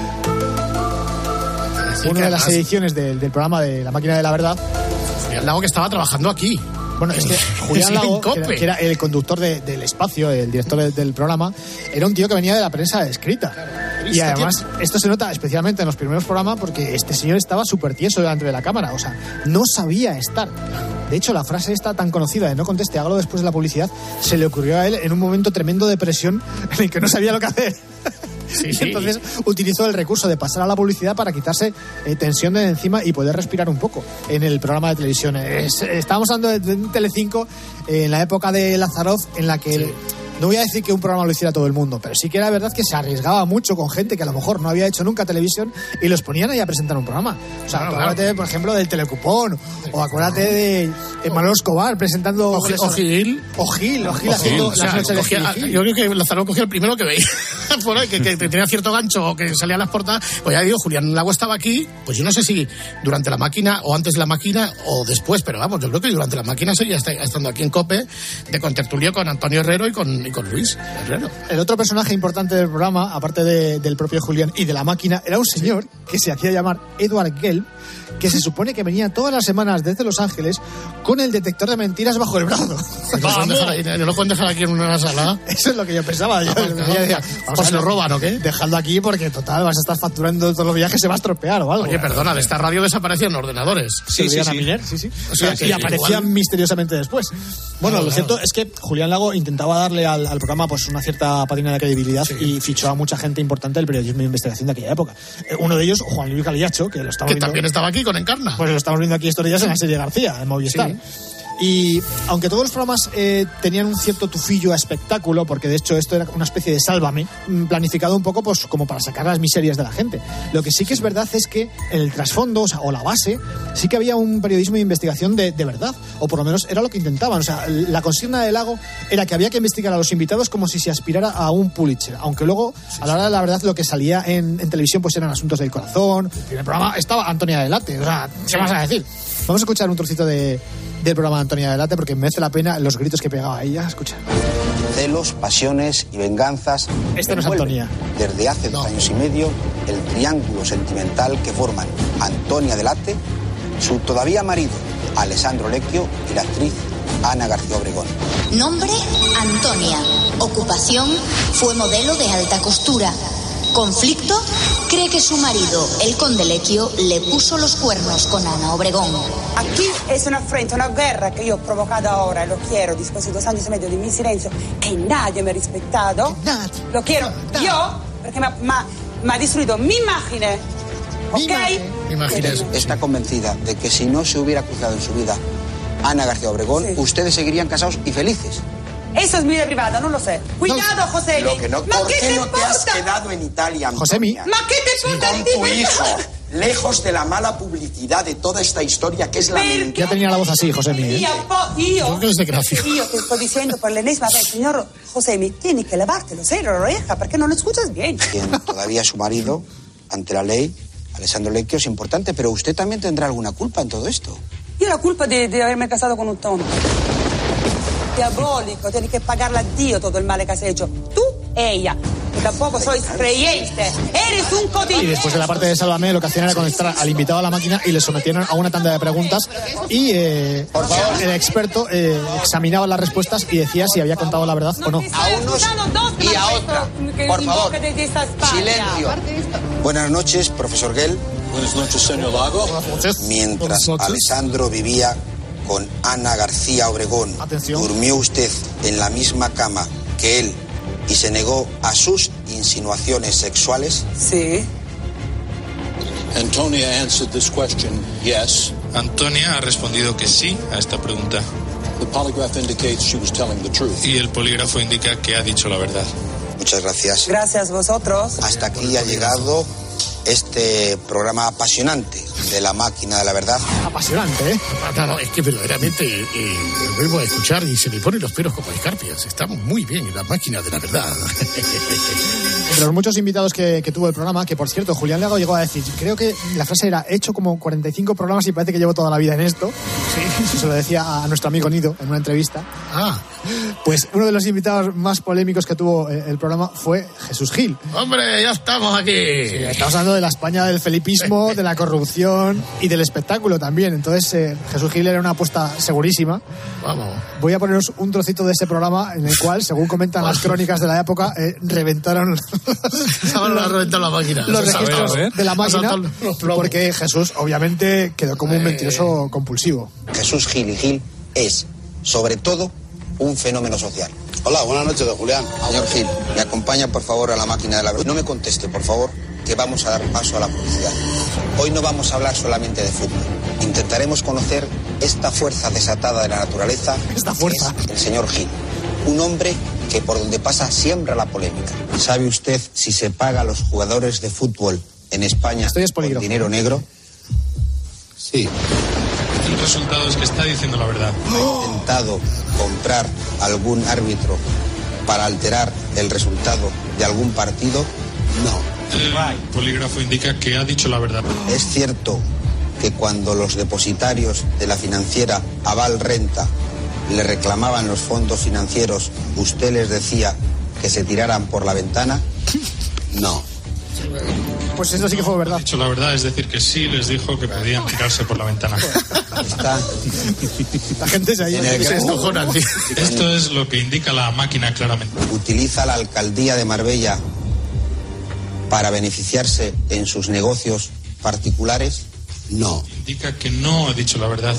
S13: Una de las ediciones del, del programa de La Máquina de la Verdad.
S11: Julián Lago, que estaba trabajando aquí.
S13: Bueno, es que Julián Lago, que era, que era el conductor de, del espacio, el director del, del programa, era un tío que venía de la prensa escrita. Y además, esto se nota especialmente en los primeros programas porque este señor estaba súper tieso delante de la cámara. O sea, no sabía estar. De hecho, la frase esta tan conocida de no conteste, hágalo después de la publicidad, se le ocurrió a él en un momento tremendo de presión en el que no sabía lo que hacer. Sí, sí. Entonces utilizó el recurso de pasar a la publicidad para quitarse eh, tensión de encima y poder respirar un poco en el programa de televisión. Es, estábamos hablando de, de Telecinco eh, en la época de Lazaroff, en la que... Sí. El, no voy a decir que un programa lo hiciera todo el mundo, pero sí que era verdad que se arriesgaba mucho con gente que a lo mejor no había hecho nunca televisión y los ponían ahí a presentar un programa. O sea, claro, acuérdate, claro. por ejemplo, del Telecupón, o acuérdate de Manuel Escobar presentando...
S11: O Gil. O Gil,
S13: o Gil, o Gil haciendo o sea, las noches
S11: cogía, de Gil. Yo creo que Lázaro cogía el primero que veía, por ahí, que, que tenía cierto gancho o que salía a las portadas. Pues ya digo, Julián Lago estaba aquí, pues yo no sé si durante la máquina, o antes de la máquina, o después, pero vamos, yo creo que durante la máquina seguía estando aquí en COPE, de contertulio con Antonio Herrero y con, y con Luis. Claro.
S13: El otro personaje importante del programa, aparte de, del propio Julián y de la máquina, era un señor sí. que se hacía llamar Edward Gelb, que se supone que venía todas las semanas desde Los Ángeles con el detector de mentiras bajo el brazo.
S11: ¿No lo pueden dejar aquí en una sala?
S13: Eso es lo que yo pensaba. Yo, yo decía,
S11: ¿o se lo roban o qué?
S13: Dejadlo aquí porque, total, vas a estar facturando todos los viajes, se va a estropear o algo.
S11: Oye, perdona, de esta radio desaparecían ordenadores.
S13: Sí, sí, sí. A Miller, sí, sí. O sea, y, y aparecían igual... misteriosamente después. Bueno, claro, lo cierto claro. es que Julián Lago intentaba darle al, al programa pues una cierta patina de credibilidad sí. y fichó a mucha gente importante del periodismo de investigación de aquella época. Eh, uno de ellos, Juan Luis Galiacho, que lo estamos
S11: que
S13: viendo...
S11: también estaba aquí con Encarna.
S13: Pues lo estamos viendo aquí estos días en la serie García, en Movistar. Sí. Y aunque todos los programas eh, tenían un cierto tufillo a espectáculo, porque de hecho esto era una especie de Sálvame, planificado un poco pues como para sacar las miserias de la gente. Lo que sí que es verdad es que en el trasfondo, o sea, o la base, sí que había un periodismo de investigación de, de verdad, o por lo menos era lo que intentaban. O sea, la consigna de Lago era que había que investigar a los invitados como si se aspirara a un Pulitzer, aunque luego, a la hora de la verdad, lo que salía en, en televisión pues eran asuntos del corazón. En el programa estaba Antonia Delate, o sea, ¿qué vas a decir? Vamos a escuchar un trocito de... del programa de Antonia Delate porque merece la pena los gritos que pegaba ella. Escucha.
S18: Celos, pasiones y venganzas.
S13: Esta no es Antonia.
S18: Desde hace no. dos años y medio, el triángulo sentimental que forman Antonia Delate, su todavía marido, Alessandro Lecchio, y la actriz Ana García Obregón.
S19: Nombre, Antonia. Ocupación, fue modelo de alta costura. Conflicto, cree que su marido, el conde Lecchio, le puso los cuernos con Ana Obregón.
S20: Aquí es una afrenta, una guerra que yo he provocado ahora, lo quiero, después de dos años y medio de mi silencio, que nadie me ha respetado. Nadie. Lo quiero nadie. Yo, porque me ha destruido mi imagen. ¿Ok?
S18: Imagen. Está convencida de que si no se hubiera cruzado en su vida Ana García Obregón, sí. ustedes seguirían casados y felices.
S20: Eso es mi vida privada, no lo sé. Cuidado, no. Josemi.
S18: Lo que no, ¿por qué, qué no te has quedado en Italia, Antonia?
S13: Josemi.
S20: ¿Ma qué te importa?
S18: Con tu hijo, lejos de la mala publicidad de toda esta historia que es la mentira.
S13: Ya tenía la voz así, Josemi. ¿eh?
S20: Io, io,
S11: Creo que es de gracia.
S20: Io te estoy diciendo por la enésima vez, señor Josemi, tienes que lavártelo, sé, la oreja, porque no lo escuchas bien.
S18: Quien todavía es su marido, ante la ley, Alessandro Lecchio, es importante, pero usted también tendrá alguna culpa en todo esto.
S20: Yo la culpa de, de haberme casado con un tonto. Diabólico, tienes que pagarle a Dio todo el mal que has hecho. Tú e ella. Que tampoco sois creyente. Eres un cotillo.
S13: Y después de la parte de Sálvame, lo que hacían era conectar al invitado a la máquina y le sometían a una tanda de preguntas. Y eh, Por favor. el experto eh, examinaba las respuestas y decía si había contado la verdad o no.
S18: A unos y a otra. Por favor, silencio. Buenas noches, profesor Gelb.
S21: Buenas noches, señor Lago.
S18: Mientras Alessandro vivía con Ana García Obregón,
S13: Atención.
S18: ¿durmió usted en la misma cama que él y se negó a sus insinuaciones sexuales?
S20: Sí.
S21: Antonia answered this question, yes.
S22: Antonia ha respondido que sí a esta pregunta.
S21: The polygraph indicates she was telling the truth.
S22: Y el polígrafo indica que ha dicho la verdad.
S18: Muchas gracias.
S20: Gracias vosotros.
S18: Hasta aquí ha llegado este programa apasionante de La Máquina de la Verdad.
S13: Apasionante, ¿eh?
S11: No, no, es que verdaderamente eh, eh, lo vuelvo a escuchar y se me ponen los pelos como escarpias. Estamos muy bien en La Máquina de la Verdad.
S13: Entre los muchos invitados que, que tuvo el programa, que por cierto, Julián Lago llegó a decir, creo que la frase era, he hecho como cuarenta y cinco programas y parece que llevo toda la vida en esto. Sí. Se lo decía a nuestro amigo Nido en una entrevista.
S11: Ah.
S13: Pues uno de los invitados más polémicos que tuvo el programa fue Jesús Gil.
S11: ¡Hombre, ya estamos aquí!
S13: Sí, estamos hablando de la España del felipismo, de la corrupción, diversión y del espectáculo también. Entonces, eh, Jesús Gil era una apuesta segurísima.
S11: Vamos.
S13: Voy a poneros un trocito de ese programa en el cual, según comentan las crónicas de la época, eh, reventaron
S11: Saben reventar la máquina.
S13: los
S11: Eso
S13: registros
S11: sabe, ¿eh?
S13: de la máquina,
S11: Los plomos.
S13: porque Jesús obviamente quedó como un
S18: Eh.
S13: mentiroso compulsivo.
S18: Jesús Gil y Gil es, sobre todo, un fenómeno social.
S21: Hola, buenas noches, don Julián.
S18: Señor Gil, me acompaña por favor a la máquina de la verdad. No me conteste, por favor, que vamos a dar paso a la publicidad. Hoy no vamos a hablar solamente de fútbol. Intentaremos conocer esta fuerza desatada de la naturaleza.
S13: Esta fuerza.
S18: Que es el señor Gil. Un hombre que por donde pasa siembra la polémica. ¿Sabe usted si se paga a los jugadores de fútbol en España con dinero negro?
S21: Sí.
S22: El resultado es que está diciendo la verdad.
S18: ¿Ha intentado comprar algún árbitro para alterar el resultado de algún partido? No.
S22: El polígrafo indica que ha dicho la verdad.
S18: ¿Es cierto que cuando los depositarios de la financiera Aval Renta le reclamaban los fondos financieros, usted les decía que se tiraran por la ventana? No.
S13: Pues eso sí que fue verdad.
S22: Ha dicho la verdad, es decir, que sí les dijo que podían tirarse por la ventana.
S18: Está.
S13: La gente se,
S18: En el
S13: se descojona, tío.
S22: Esto es lo que indica la máquina claramente.
S18: ¿Utiliza la alcaldía de Marbella para beneficiarse en sus negocios particulares? No.
S22: Indica que no ha dicho la verdad.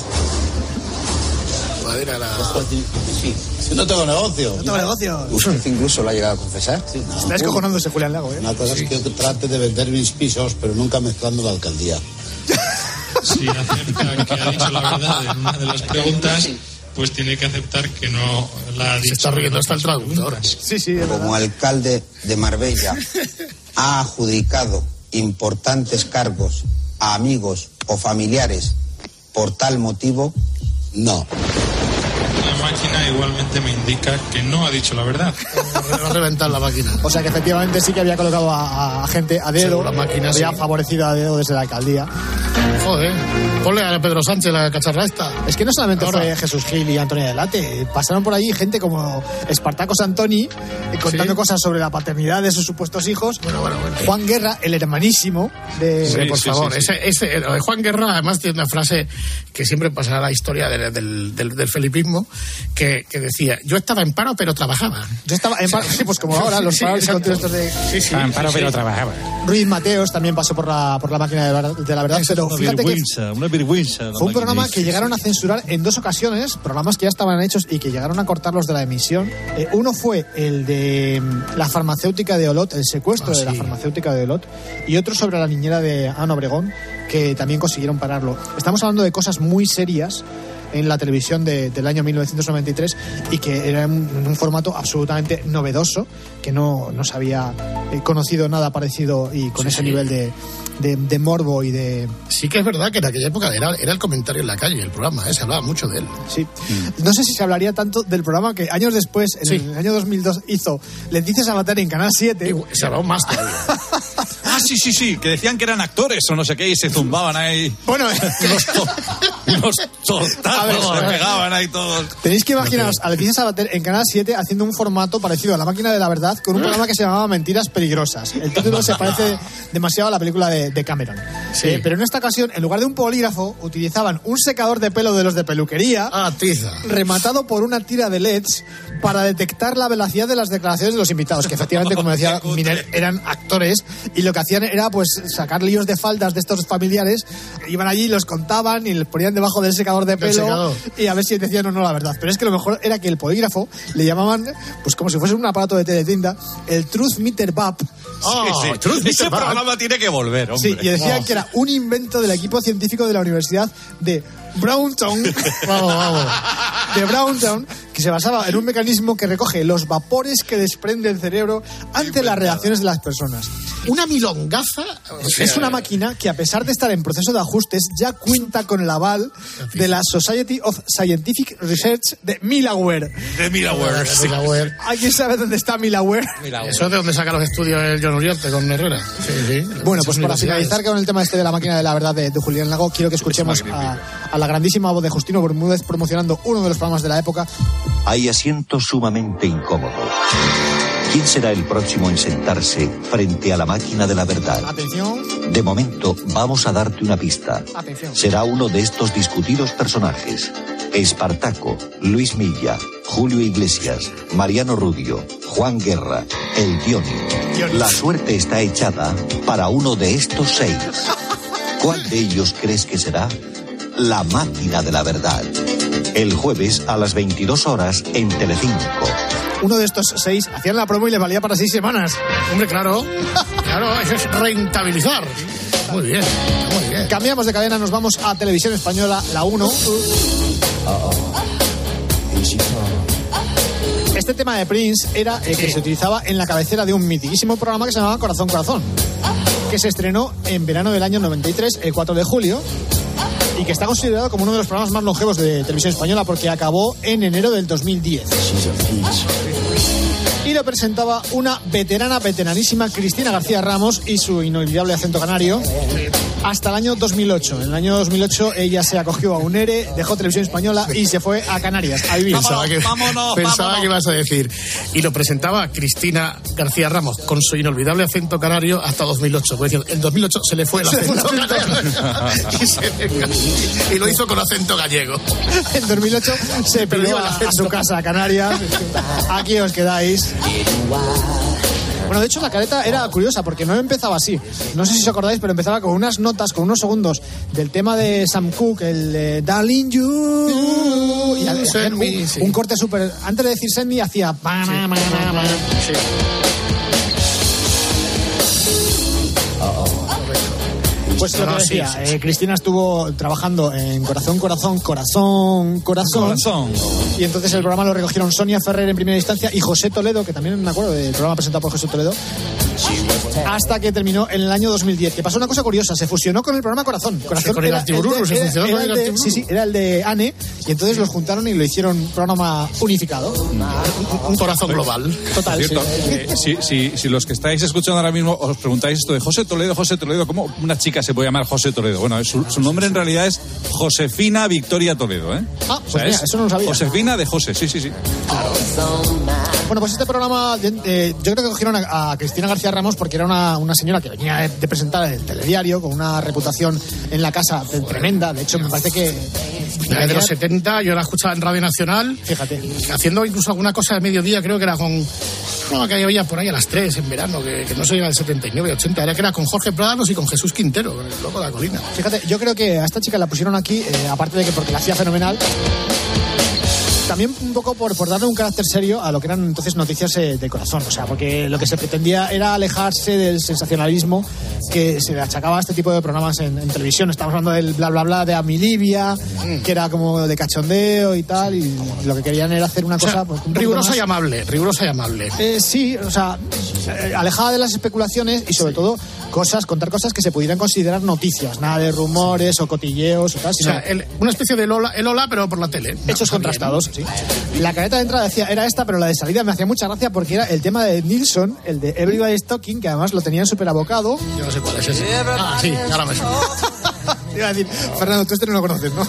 S11: Madera la...
S18: Sí.
S21: Si no tengo negocio.
S13: No tengo negocio.
S18: ¿Usted incluso lo ha llegado a confesar?
S21: Sí, no.
S13: Está descojonándose Julián Lago, ¿eh?
S21: Una cosa es que yo trate de vender mis pisos, pero nunca mezclando la alcaldía.
S22: Si acepta que ha dicho la verdad en una de las preguntas, pues tiene que aceptar que no la ha dicho.
S11: Se está riendo hasta el traductor.
S13: Sí, sí.
S18: Como alcalde de Marbella ha adjudicado importantes cargos a amigos o familiares por tal motivo, no.
S22: La máquina igualmente me indica que no ha dicho la verdad.
S11: Va a reventar la máquina.
S13: O sea que efectivamente sí que había colocado a, a gente a dedo,
S11: Sí, la máquina,
S13: había
S11: sí.
S13: favorecido a dedo desde la alcaldía.
S11: Joder, ponle a Pedro Sánchez la cacharra esta.
S13: Es que no solamente
S11: Ahora.
S13: fue Jesús Gil y Antonio Delate, pasaron por allí gente como Espartaco Santoni, eh, contando
S11: Sí.
S13: cosas sobre la paternidad de sus supuestos hijos.
S11: Bueno, bueno, bueno.
S13: Juan Guerra, el hermanísimo de...
S11: Sí,
S16: Sí,
S11: por
S16: sí,
S11: favor.
S16: sí, sí.
S11: Ese, ese, eh, Juan Guerra además tiene una frase que siempre pasará a la historia del, del, del, del felipismo, que, que decía, yo estaba en paro pero trabajaba.
S13: Yo estaba en paro, sí, pues como ahora, los
S11: Sí,
S13: paros y
S11: exacto.
S13: contextos de...
S11: Sí, sí.
S16: Estaba en paro,
S11: sí,
S16: pero
S11: sí.
S16: trabajaba.
S13: Ruiz Mateos también pasó por la, por la máquina de, la- de la verdad, pero
S14: Una
S13: fíjate que
S14: vergüenza, una vergüenza. la
S13: fue un programa
S14: máquina.
S13: que llegaron a censurar en dos ocasiones, programas que ya estaban hechos y que llegaron a cortarlos de la emisión. Eh, uno fue el de mm, la farmacéutica de Olot, el secuestro
S11: Ah,
S13: de la
S11: sí.
S13: farmacéutica de Olot, y otro sobre la niñera de Ana Obregón, que también consiguieron pararlo. Estamos hablando de cosas muy serias en la televisión de- del año mil novecientos noventa y tres y que era un, un formato absolutamente novedoso, que no, no se había eh, conocido nada parecido y con
S11: Sí,
S13: ese
S11: sí.
S13: nivel de, de, de morbo y de...
S11: Sí que es verdad que en aquella época era, era el comentario en la calle, el programa, ¿eh? Se hablaba mucho de él.
S13: Sí. No sé si se hablaría tanto del programa que años después, en
S11: Sí.
S13: el año dos mil dos, hizo Leticia Sabater en Canal siete.
S11: Y se hablaba más todavía.
S16: Ah, sí, sí, sí, que decían que eran actores o no sé qué y se zumbaban ahí.
S13: Bueno,
S16: Unos, to- unos tortazos
S13: A ver, a
S16: se
S13: ver.
S16: pegaban ahí todos.
S13: tenéis que imaginaros a Leticia Sabater en Canal siete haciendo un formato parecido a La Máquina de la Verdad con un programa que se llamaba Mentiras Peligrosas. El título se parece demasiado a la película de, de Cameron.
S11: Sí.
S13: Eh, pero en esta ocasión, en lugar de un polígrafo, utilizaban un secador de pelo de los de peluquería,
S11: Ah, tiza.
S13: rematado por una tira de L E Ds para detectar la velocidad de las declaraciones de los invitados, que efectivamente, como decía Miner, eran actores y lo que hacían era pues sacar líos de faldas de estos familiares, iban allí, los contaban y les ponían debajo del secador de
S11: Del
S13: pelo
S11: secador.
S13: y a ver si decían o no la verdad. Pero es que lo mejor era que el polígrafo le llamaban, pues como si fuese un aparato de teletinta, el Truth Meter B A P.
S11: Ah,
S16: Sí, sí.
S11: Truth
S16: Ese
S11: Mister Bad.
S16: programa tiene que volver, hombre.
S13: Sí, y decían
S11: Oh.
S13: que era un invento del equipo científico de la Universidad de Browntown.
S11: Vamos, vamos.
S13: De Browntown, que se basaba en un mecanismo que recoge los vapores que desprende el cerebro ante las reacciones de las personas.
S11: Una milongaza. o sea,
S13: Es una máquina que, a pesar de estar en proceso de ajustes, ya cuenta con el aval de la Society of Scientific Research de Milaware.
S16: De Milaware.
S11: de la web.
S13: ¿Alguien sabe dónde está Milaware?
S11: Eso es de donde saca los estudios el John Uriarte con Herrera. Sí, sí.
S13: Bueno, pues
S11: Esas
S13: para
S11: universidades.
S13: finalizar con el tema este de la máquina de la verdad de, de Julián Lago, quiero que escuchemos a, a la grandísima voz de Justino Bermúdez promocionando uno de los programas de la época.
S4: Hay asientos sumamente incómodos. ¿Quién será el próximo en sentarse frente a la máquina de la verdad?
S13: Atención.
S4: De momento, vamos a darte una pista.
S13: Atención.
S4: Será uno de estos discutidos personajes. Espartaco, Luis Milla, Julio Iglesias, Mariano Rubio, Juan Guerra, el Dioni. La suerte está echada para uno de estos seis. ¿Cuál de ellos crees que será? La máquina de la verdad. El jueves a las veintidós horas en Telecinco.
S13: Uno de estos seis hacían la promo y le valía para seis semanas.
S11: Hombre, claro. Claro, eso es rentabilizar. Muy bien, muy bien.
S13: Cambiamos de cadena, nos vamos a Televisión Española, la uno. Este tema de Prince era el que se utilizaba en la cabecera de un mitiquísimo programa que se llamaba Corazón, Corazón, que se estrenó en verano del año noventa y tres, el cuatro de julio, y que está considerado como uno de los programas más longevos de Televisión Española porque acabó en enero del dos mil diez. Y lo presentaba una veterana, veteranísima Cristina García Ramos y su inolvidable acento canario hasta el año dos mil ocho. En el año dos mil ocho ella se acogió a un ERE, dejó Televisión Española y se fue a Canarias a vivir.
S11: Pensaba, que,
S14: vámonos,
S11: pensaba
S14: vámonos.
S11: que ibas a decir. Y lo presentaba Cristina García Ramos con su inolvidable acento canario hasta dos mil ocho. Pues en dos mil ocho se le fue el acento canario y, se, y lo hizo con acento gallego.
S13: En dos mil ocho se perdió a, a su casa a Canarias. Aquí os quedáis. Bueno, de hecho la careta era curiosa porque no empezaba así. No sé si os acordáis, pero empezaba con unas notas, con unos segundos del tema de Sam Cooke, el eh, Darling You. Y al-
S11: Send
S13: un,
S11: me, sí.
S13: un corte súper. Antes de decir Send me hacía.
S11: Sí.
S13: Pues lo que
S11: No, sí,
S13: decía,
S11: sí,
S13: eh,
S11: sí.
S13: Cristina estuvo trabajando en Corazón, Corazón, Corazón, Corazón.
S14: Corazón.
S13: Y entonces el programa lo recogieron Sonia Ferrer en primera instancia y José Toledo, que también me acuerdo del programa presentado por José Toledo, hasta que terminó en el año dos mil diez. Que pasó una cosa curiosa, se fusionó con el programa Corazón. Corazón
S11: con el
S13: era
S11: Artibururu,
S13: de-
S11: se
S13: era-
S11: fusionó
S13: era
S11: con el
S13: el de-
S11: Artibururu.
S13: Sí, sí, era el de ANE, y entonces los juntaron y lo hicieron programa unificado.
S11: Un corazón global.
S13: Total,
S16: Por cierto,
S13: sí.
S16: eh, si, si, si los que estáis escuchando ahora mismo os preguntáis esto de José Toledo, José Toledo, ¿cómo una chica se puede llamar José Toledo? Bueno, su, su nombre en realidad es Josefina Victoria Toledo, ¿eh?
S13: Ah, pues mira,
S16: es
S13: eso no lo sabía.
S16: Josefina de José, sí, sí, sí.
S13: Bueno, pues este programa, eh, yo creo que cogieron a, a Cristina García Ramos porque era una, una señora que venía de, de presentar el telediario con una reputación en la casa de- tremenda. De hecho, me parece que...
S11: La de los setenta, yo la escuchaba en Radio Nacional.
S13: Fíjate.
S11: Haciendo incluso alguna cosa de mediodía, creo que era con. No, que había por ahí a las tres en verano, que, que no se iba del setenta y nueve, ochenta. Era que era con Jorge Prados y con Jesús Quintero, el loco de la colina.
S13: Fíjate, yo creo que a esta chica la pusieron aquí, eh, aparte de que porque la hacía fenomenal, también un poco por, por darle un carácter serio a lo que eran entonces noticias eh, de corazón. O sea, porque lo que se pretendía era alejarse del sensacionalismo que se le achacaba a este tipo de programas en, en televisión. Estamos hablando del bla bla bla de Amilibia, que era como de cachondeo y tal, y lo que querían era hacer una
S11: O sea,
S13: cosa pues, un poquito
S11: rigurosa
S13: más-
S11: y amable, rigurosa y amable.
S13: Eh, sí, o sea, eh, alejada de las especulaciones y sobre todo cosas, contar cosas que se pudieran considerar noticias, nada de rumores o cotilleos o tal,
S11: O
S13: sino
S11: sea, el- una especie de Lola, el Lola, pero por la tele.
S13: hechos contrastados. Sí. La careta de entrada decía era esta, pero la de salida me hacía mucha gracia porque era el tema de Nilsson, el de Everybody's Talking, que además lo tenían súper abocado.
S11: Yo no sé cuál es ese. Ah, sí, ahora me suena.
S13: Iba a decir, Fernando, tú este no lo conoces, ¿no?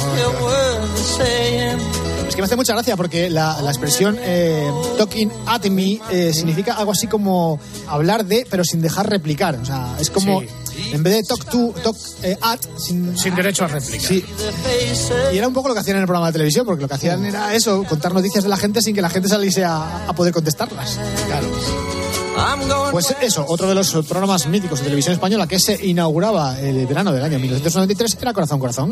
S13: Es que me hace mucha gracia porque la, la expresión eh, talking at me eh, significa algo así como hablar de, pero sin dejar replicar. O sea, es como,
S11: Sí.
S13: en vez de talk to, talk eh, at, sin,
S11: Sin derecho a réplica.
S13: Sí. Y era un poco lo que hacían en el programa de televisión, porque lo que hacían era eso, contar noticias de la gente sin que la gente saliese a, a poder contestarlas.
S11: Claro.
S13: Pues eso, otro de los programas míticos de televisión española que se inauguraba el verano del año mil novecientos noventa y tres era Corazón, Corazón.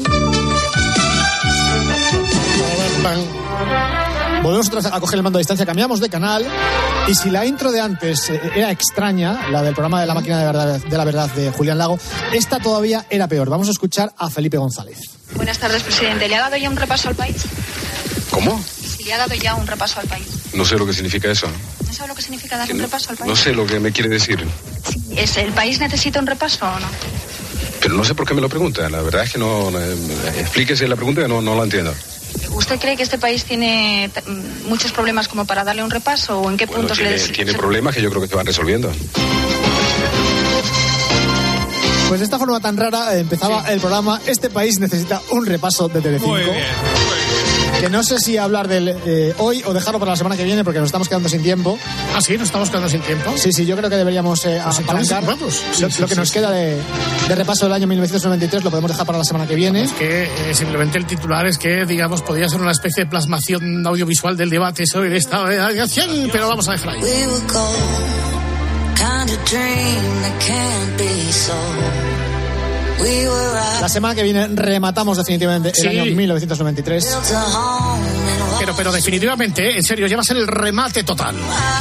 S13: Volvemos otra vez a coger el mando a distancia, cambiamos de canal. Y si la intro de antes eh, era extraña, la del programa de la máquina de, verdad, de la verdad de Julián Lago, esta todavía era peor. Vamos a escuchar a Felipe González.
S5: Buenas tardes, presidente. ¿Le ha dado ya un repaso al país?
S23: ¿Cómo?
S5: Si le ha dado ya un repaso al país.
S23: No sé lo que significa eso.
S5: ¿No sabe lo que significa dar
S23: Que
S5: un
S23: no,
S5: repaso al país?
S23: no sé lo que me quiere decir.
S5: ¿Es, ¿El país necesita un repaso o no?
S23: Pero no sé por qué me lo pregunta. La verdad es que no... no, eh, explíquese la pregunta que no, no la entiendo.
S5: ¿Usted cree que este país tiene t- m, muchos problemas como para darle un repaso o en qué
S23: Bueno,
S5: puntos
S23: tiene,
S5: le...
S23: tiene
S5: se-
S23: problemas que yo creo que se van resolviendo.
S13: Pues de esta forma tan rara eh, empezaba el programa Este país necesita un repaso de Telecinco.
S14: Muy bien, muy bien.
S13: Que no sé si hablar del eh, hoy o dejarlo para la semana que viene porque nos estamos quedando sin tiempo.
S11: Ah, sí, nos estamos quedando sin tiempo.
S13: Sí, sí, yo creo que deberíamos eh,
S11: Pues
S13: apalancar.
S11: vamos. Sí,
S13: lo,
S11: sí,
S13: lo que
S11: sí,
S13: nos
S11: sí.
S13: queda de, de repaso del año mil novecientos noventa y tres lo podemos dejar para la semana que viene.
S11: Es que eh, simplemente el titular es que, digamos, podría ser una especie de plasmación audiovisual del debate sobre de esta acción, pero vamos a dejar ahí.
S13: La semana que viene rematamos definitivamente el
S11: Sí.
S13: año mil novecientos noventa y tres.
S11: Pero, pero definitivamente, eh, en serio, ya va a ser el remate total.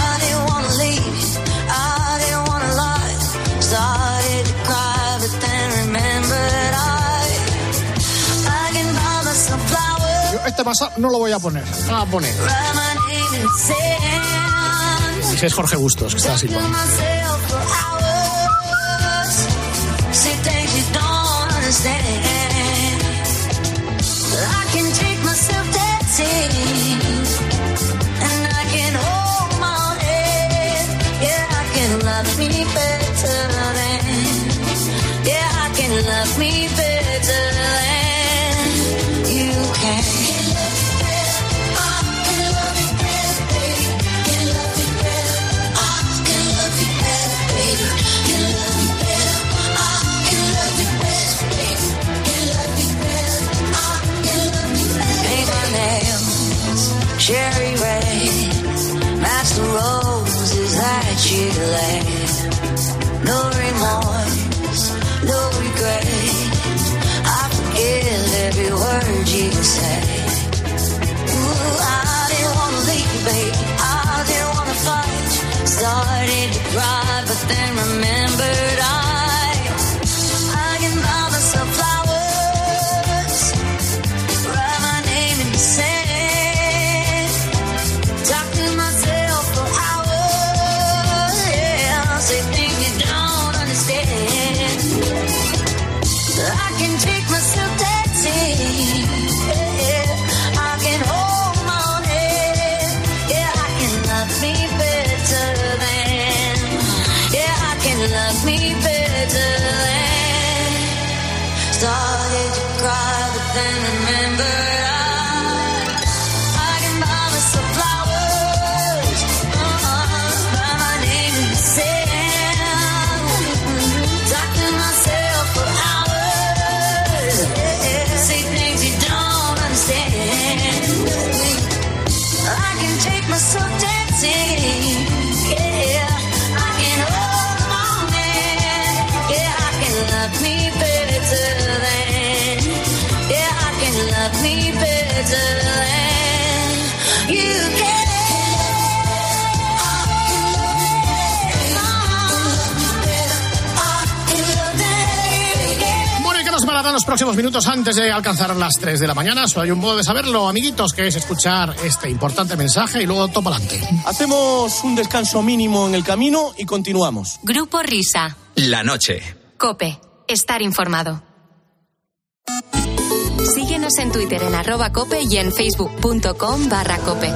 S13: Yo este masa no lo voy a poner.
S11: Va a poner. Ese es Jorge Bustos, que está silbando.
S12: Love me better than, yeah, I can love me better than you can. Cherry red, match the roses that you laid. No remorse, no regret. I forgive every word you say. Ooh, I didn't wanna leave, babe. I didn't wanna fight. Started to cry, but then remembered I, I can buy myself flowers, write my name in the sand, talk to myself for hours, yeah, say things you don't understand. I can take myself dancing, yeah, I can hold my own head, yeah, I can love me better than, yeah, I can love me better than. Started to cry, but then remembered I, I can buy myself flowers, uh-uh, write my name in the sand, talk to myself for hours, yeah, say things you don't understand. I can take myself dancing, yeah, I can hold my hand, yeah, I can love me better than, yeah, I can love me better than you can.
S11: Bueno, ¿y qué nos van los próximos minutos antes de alcanzar las tres de la mañana? Solo hay un modo de saberlo, amiguitos, que es escuchar este importante mensaje y luego todo para adelante.
S6: Hacemos un descanso mínimo en el camino y continuamos.
S3: Grupo Risa.
S2: La noche.
S3: Cope. Estar informado. Síguenos en Twitter en arroba cope y en facebook.com barra cope.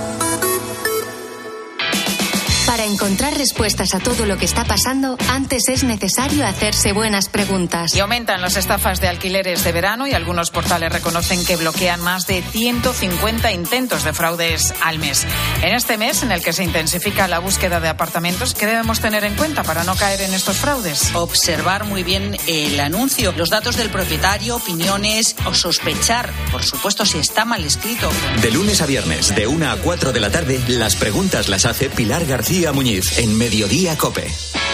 S3: Para encontrar respuestas a todo lo que está pasando, antes es necesario hacerse buenas preguntas.
S7: Y aumentan las estafas de alquileres de verano y algunos portales reconocen que bloquean más de ciento cincuenta intentos de fraudes al mes. En este mes, en el que se intensifica la búsqueda de apartamentos, ¿qué debemos tener en cuenta para no caer en estos fraudes?
S9: Observar muy bien el anuncio, los datos del propietario, opiniones o sospechar, por supuesto, si está mal escrito.
S2: De lunes a viernes, de una a cuatro de la tarde, las preguntas las hace Pilar García Muñiz en Mediodía Cope.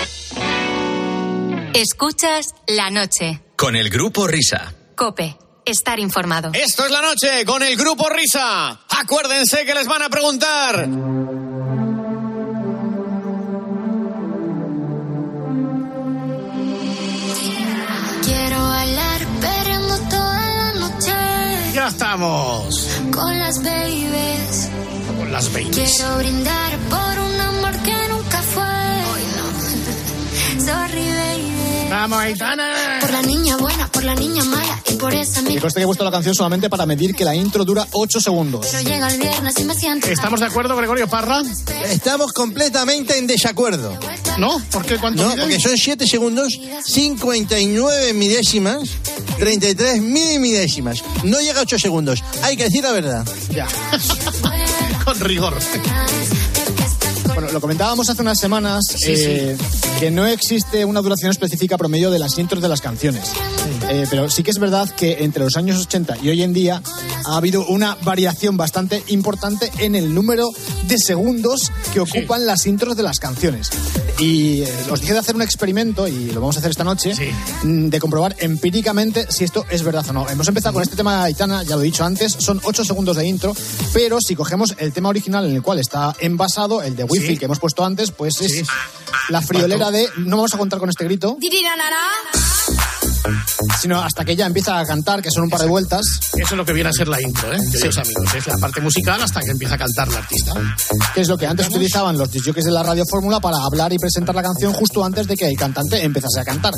S3: Escuchas La Noche.
S2: Con el Grupo Risa.
S3: Cope. Estar informado.
S10: Esto es La Noche con el Grupo Risa. Acuérdense que les van a preguntar.
S12: Quiero bailar perreando toda la noche.
S11: Ya estamos.
S12: Con las babies.
S11: Con las babies.
S12: Quiero brindar por un amor que nunca fue. Hoy no. Sorry, baby.
S11: ¡Vamos, Aitana!
S12: Por la niña buena, por la niña mala y por esa
S13: Y conste que he puesto la canción solamente para medir que la intro dura ocho segundos.
S12: Pero llega el viernes y me siento...
S11: ¿Estamos de acuerdo, Gregorio Parra?
S1: Estamos completamente en desacuerdo.
S11: ¿No? ¿Por qué? ¿Cuánto
S1: No,
S11: miden?
S1: porque son siete segundos, cincuenta y nueve milésimas, treinta y tres milésimas. No llega a ocho segundos. Hay que decir la verdad.
S11: Ya. Con rigor.
S13: Bueno, lo comentábamos hace unas semanas,
S11: Sí,
S13: eh,
S11: sí.
S13: que no existe una duración específica promedio de las intros de las canciones. Eh, pero sí que es verdad que entre los años ochenta y hoy en día ha habido una variación bastante importante en el número de segundos que ocupan sí. las intros de las canciones. Y eh, os dije de hacer un experimento, y lo vamos a hacer esta noche, sí. de comprobar empíricamente si esto es verdad o no. Hemos empezado con este tema de Aitana, ya lo he dicho antes, son ocho segundos de intro, pero si cogemos el tema original en el cual está envasado, el de Wi-Fi sí. que hemos puesto antes, pues sí. es la friolera de... No vamos a contar con este grito, sino hasta que ella empieza a cantar, que son un par de vueltas.
S11: Eso es lo que viene a ser la intro, ¿eh? Queridos sí. amigos. Es la parte musical hasta que empieza a cantar la artista.
S13: Que es lo que antes utilizaban los discjockeys de la Radio Fórmula para hablar y presentar la canción justo antes de que el cantante empezase a cantar.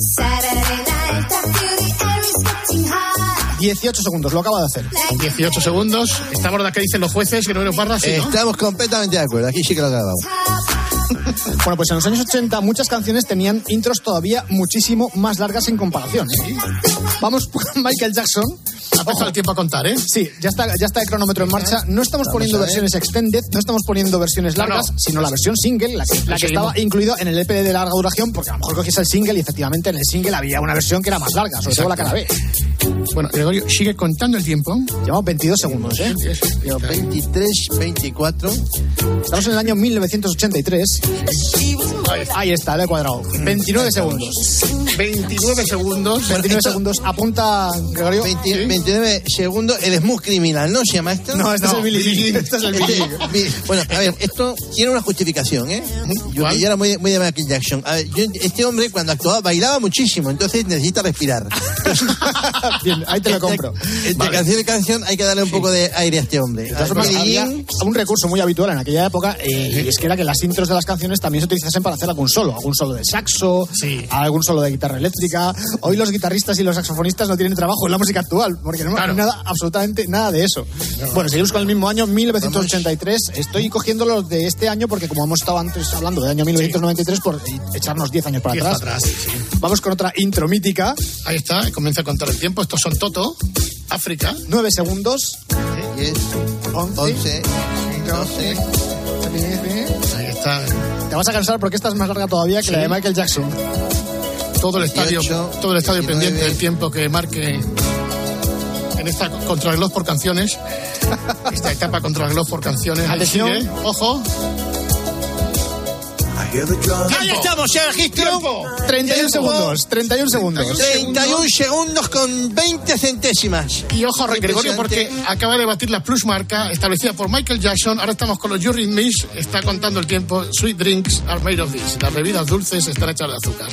S13: dieciocho segundos, lo acaba de hacer.
S11: dieciocho segundos. ¿Estamos de qué dicen los jueces, Gregorio Parra? Sí, ¿no?
S1: Estamos completamente de acuerdo. Aquí sí que lo ha grabado.
S13: Bueno, pues en los años ochenta muchas canciones tenían intros todavía muchísimo más largas en comparación. ¿Sí? Vamos con Michael Jackson.
S11: Ha pasado el tiempo a contar, ¿eh?
S13: Sí, ya está, ya está el cronómetro en marcha. No estamos poniendo versiones extended, no estamos poniendo versiones largas, no, no. sino la versión single, la que, la que estaba incluida en el E P de larga duración, porque a lo mejor cogías el single y efectivamente en el single había una versión que era más larga, sobre Exacto. todo la cara B.
S11: Bueno, Gregorio, sigue contando el tiempo.
S13: Llevamos veintidós segundos, ¿eh?
S1: veintitrés, veinticuatro.
S13: Estamos en el año mil novecientos ochenta y tres. Ahí está, le he cuadrado. veintinueve segundos.
S11: veintinueve segundos.
S1: Bueno,
S13: veintinueve
S1: esto,
S13: segundos. Apunta, Gregorio.
S1: veinte, ¿sí? veintinueve segundos. El Smooth Criminal, ¿no se llama esto?
S13: No, este no, es el Billie Jean. Este es el Billie Jean.
S1: Bueno, a ver, esto tiene una justificación, ¿eh? Yo, yo era muy, muy de Michael Jackson. A ver, yo, este hombre cuando actuaba bailaba muchísimo, entonces necesita respirar.
S13: Bien, ahí te lo compro.
S1: De vale. canción en canción hay que darle un sí. poco de aire a este hombre.
S13: De todas había un recurso muy habitual en aquella época, eh, sí. y es que era que las intros de las canciones también se utilizasen para hacer algún solo, algún solo de saxo, sí. algún solo de guitarra eléctrica. Hoy los guitarristas y los saxofonistas no tienen trabajo en la música actual, porque no claro. hay nada, absolutamente nada de eso. No. Bueno, seguimos con el mismo año, mil novecientos ochenta y tres. Vamos. Estoy cogiendo los de este año porque como hemos estado antes hablando del año mil novecientos noventa y tres, sí. por echarnos diez años para
S11: diez
S13: atrás.
S11: atrás sí.
S13: Vamos con otra intro mítica.
S11: Ahí está, comienza a contar el tiempo. Estos son Toto, África.
S13: nueve segundos.
S1: diez, once, doce.
S11: Ahí está.
S13: Te vas a cansar porque esta es más larga todavía que sí. la de Michael Jackson.
S11: Todo el estadio, dieciocho, todo el estadio diecinueve. Pendiente del tiempo que marque en esta contrarreloj por canciones. Esta etapa contrarreloj por canciones.
S13: Atención.
S11: Sigue. Ojo.
S1: Ahí estamos, ya registro.
S13: treinta y uno segundos. treinta y uno segundos.
S1: treinta y uno segundos con veinte centésimas.
S11: Y ojo, Gregorio, porque acaba de batir la plus marca establecida por Michael Jackson. Ahora estamos con los Eurythmics. Está contando el tiempo. Sweet drinks are made of this. Las bebidas dulces están hechas de azúcar.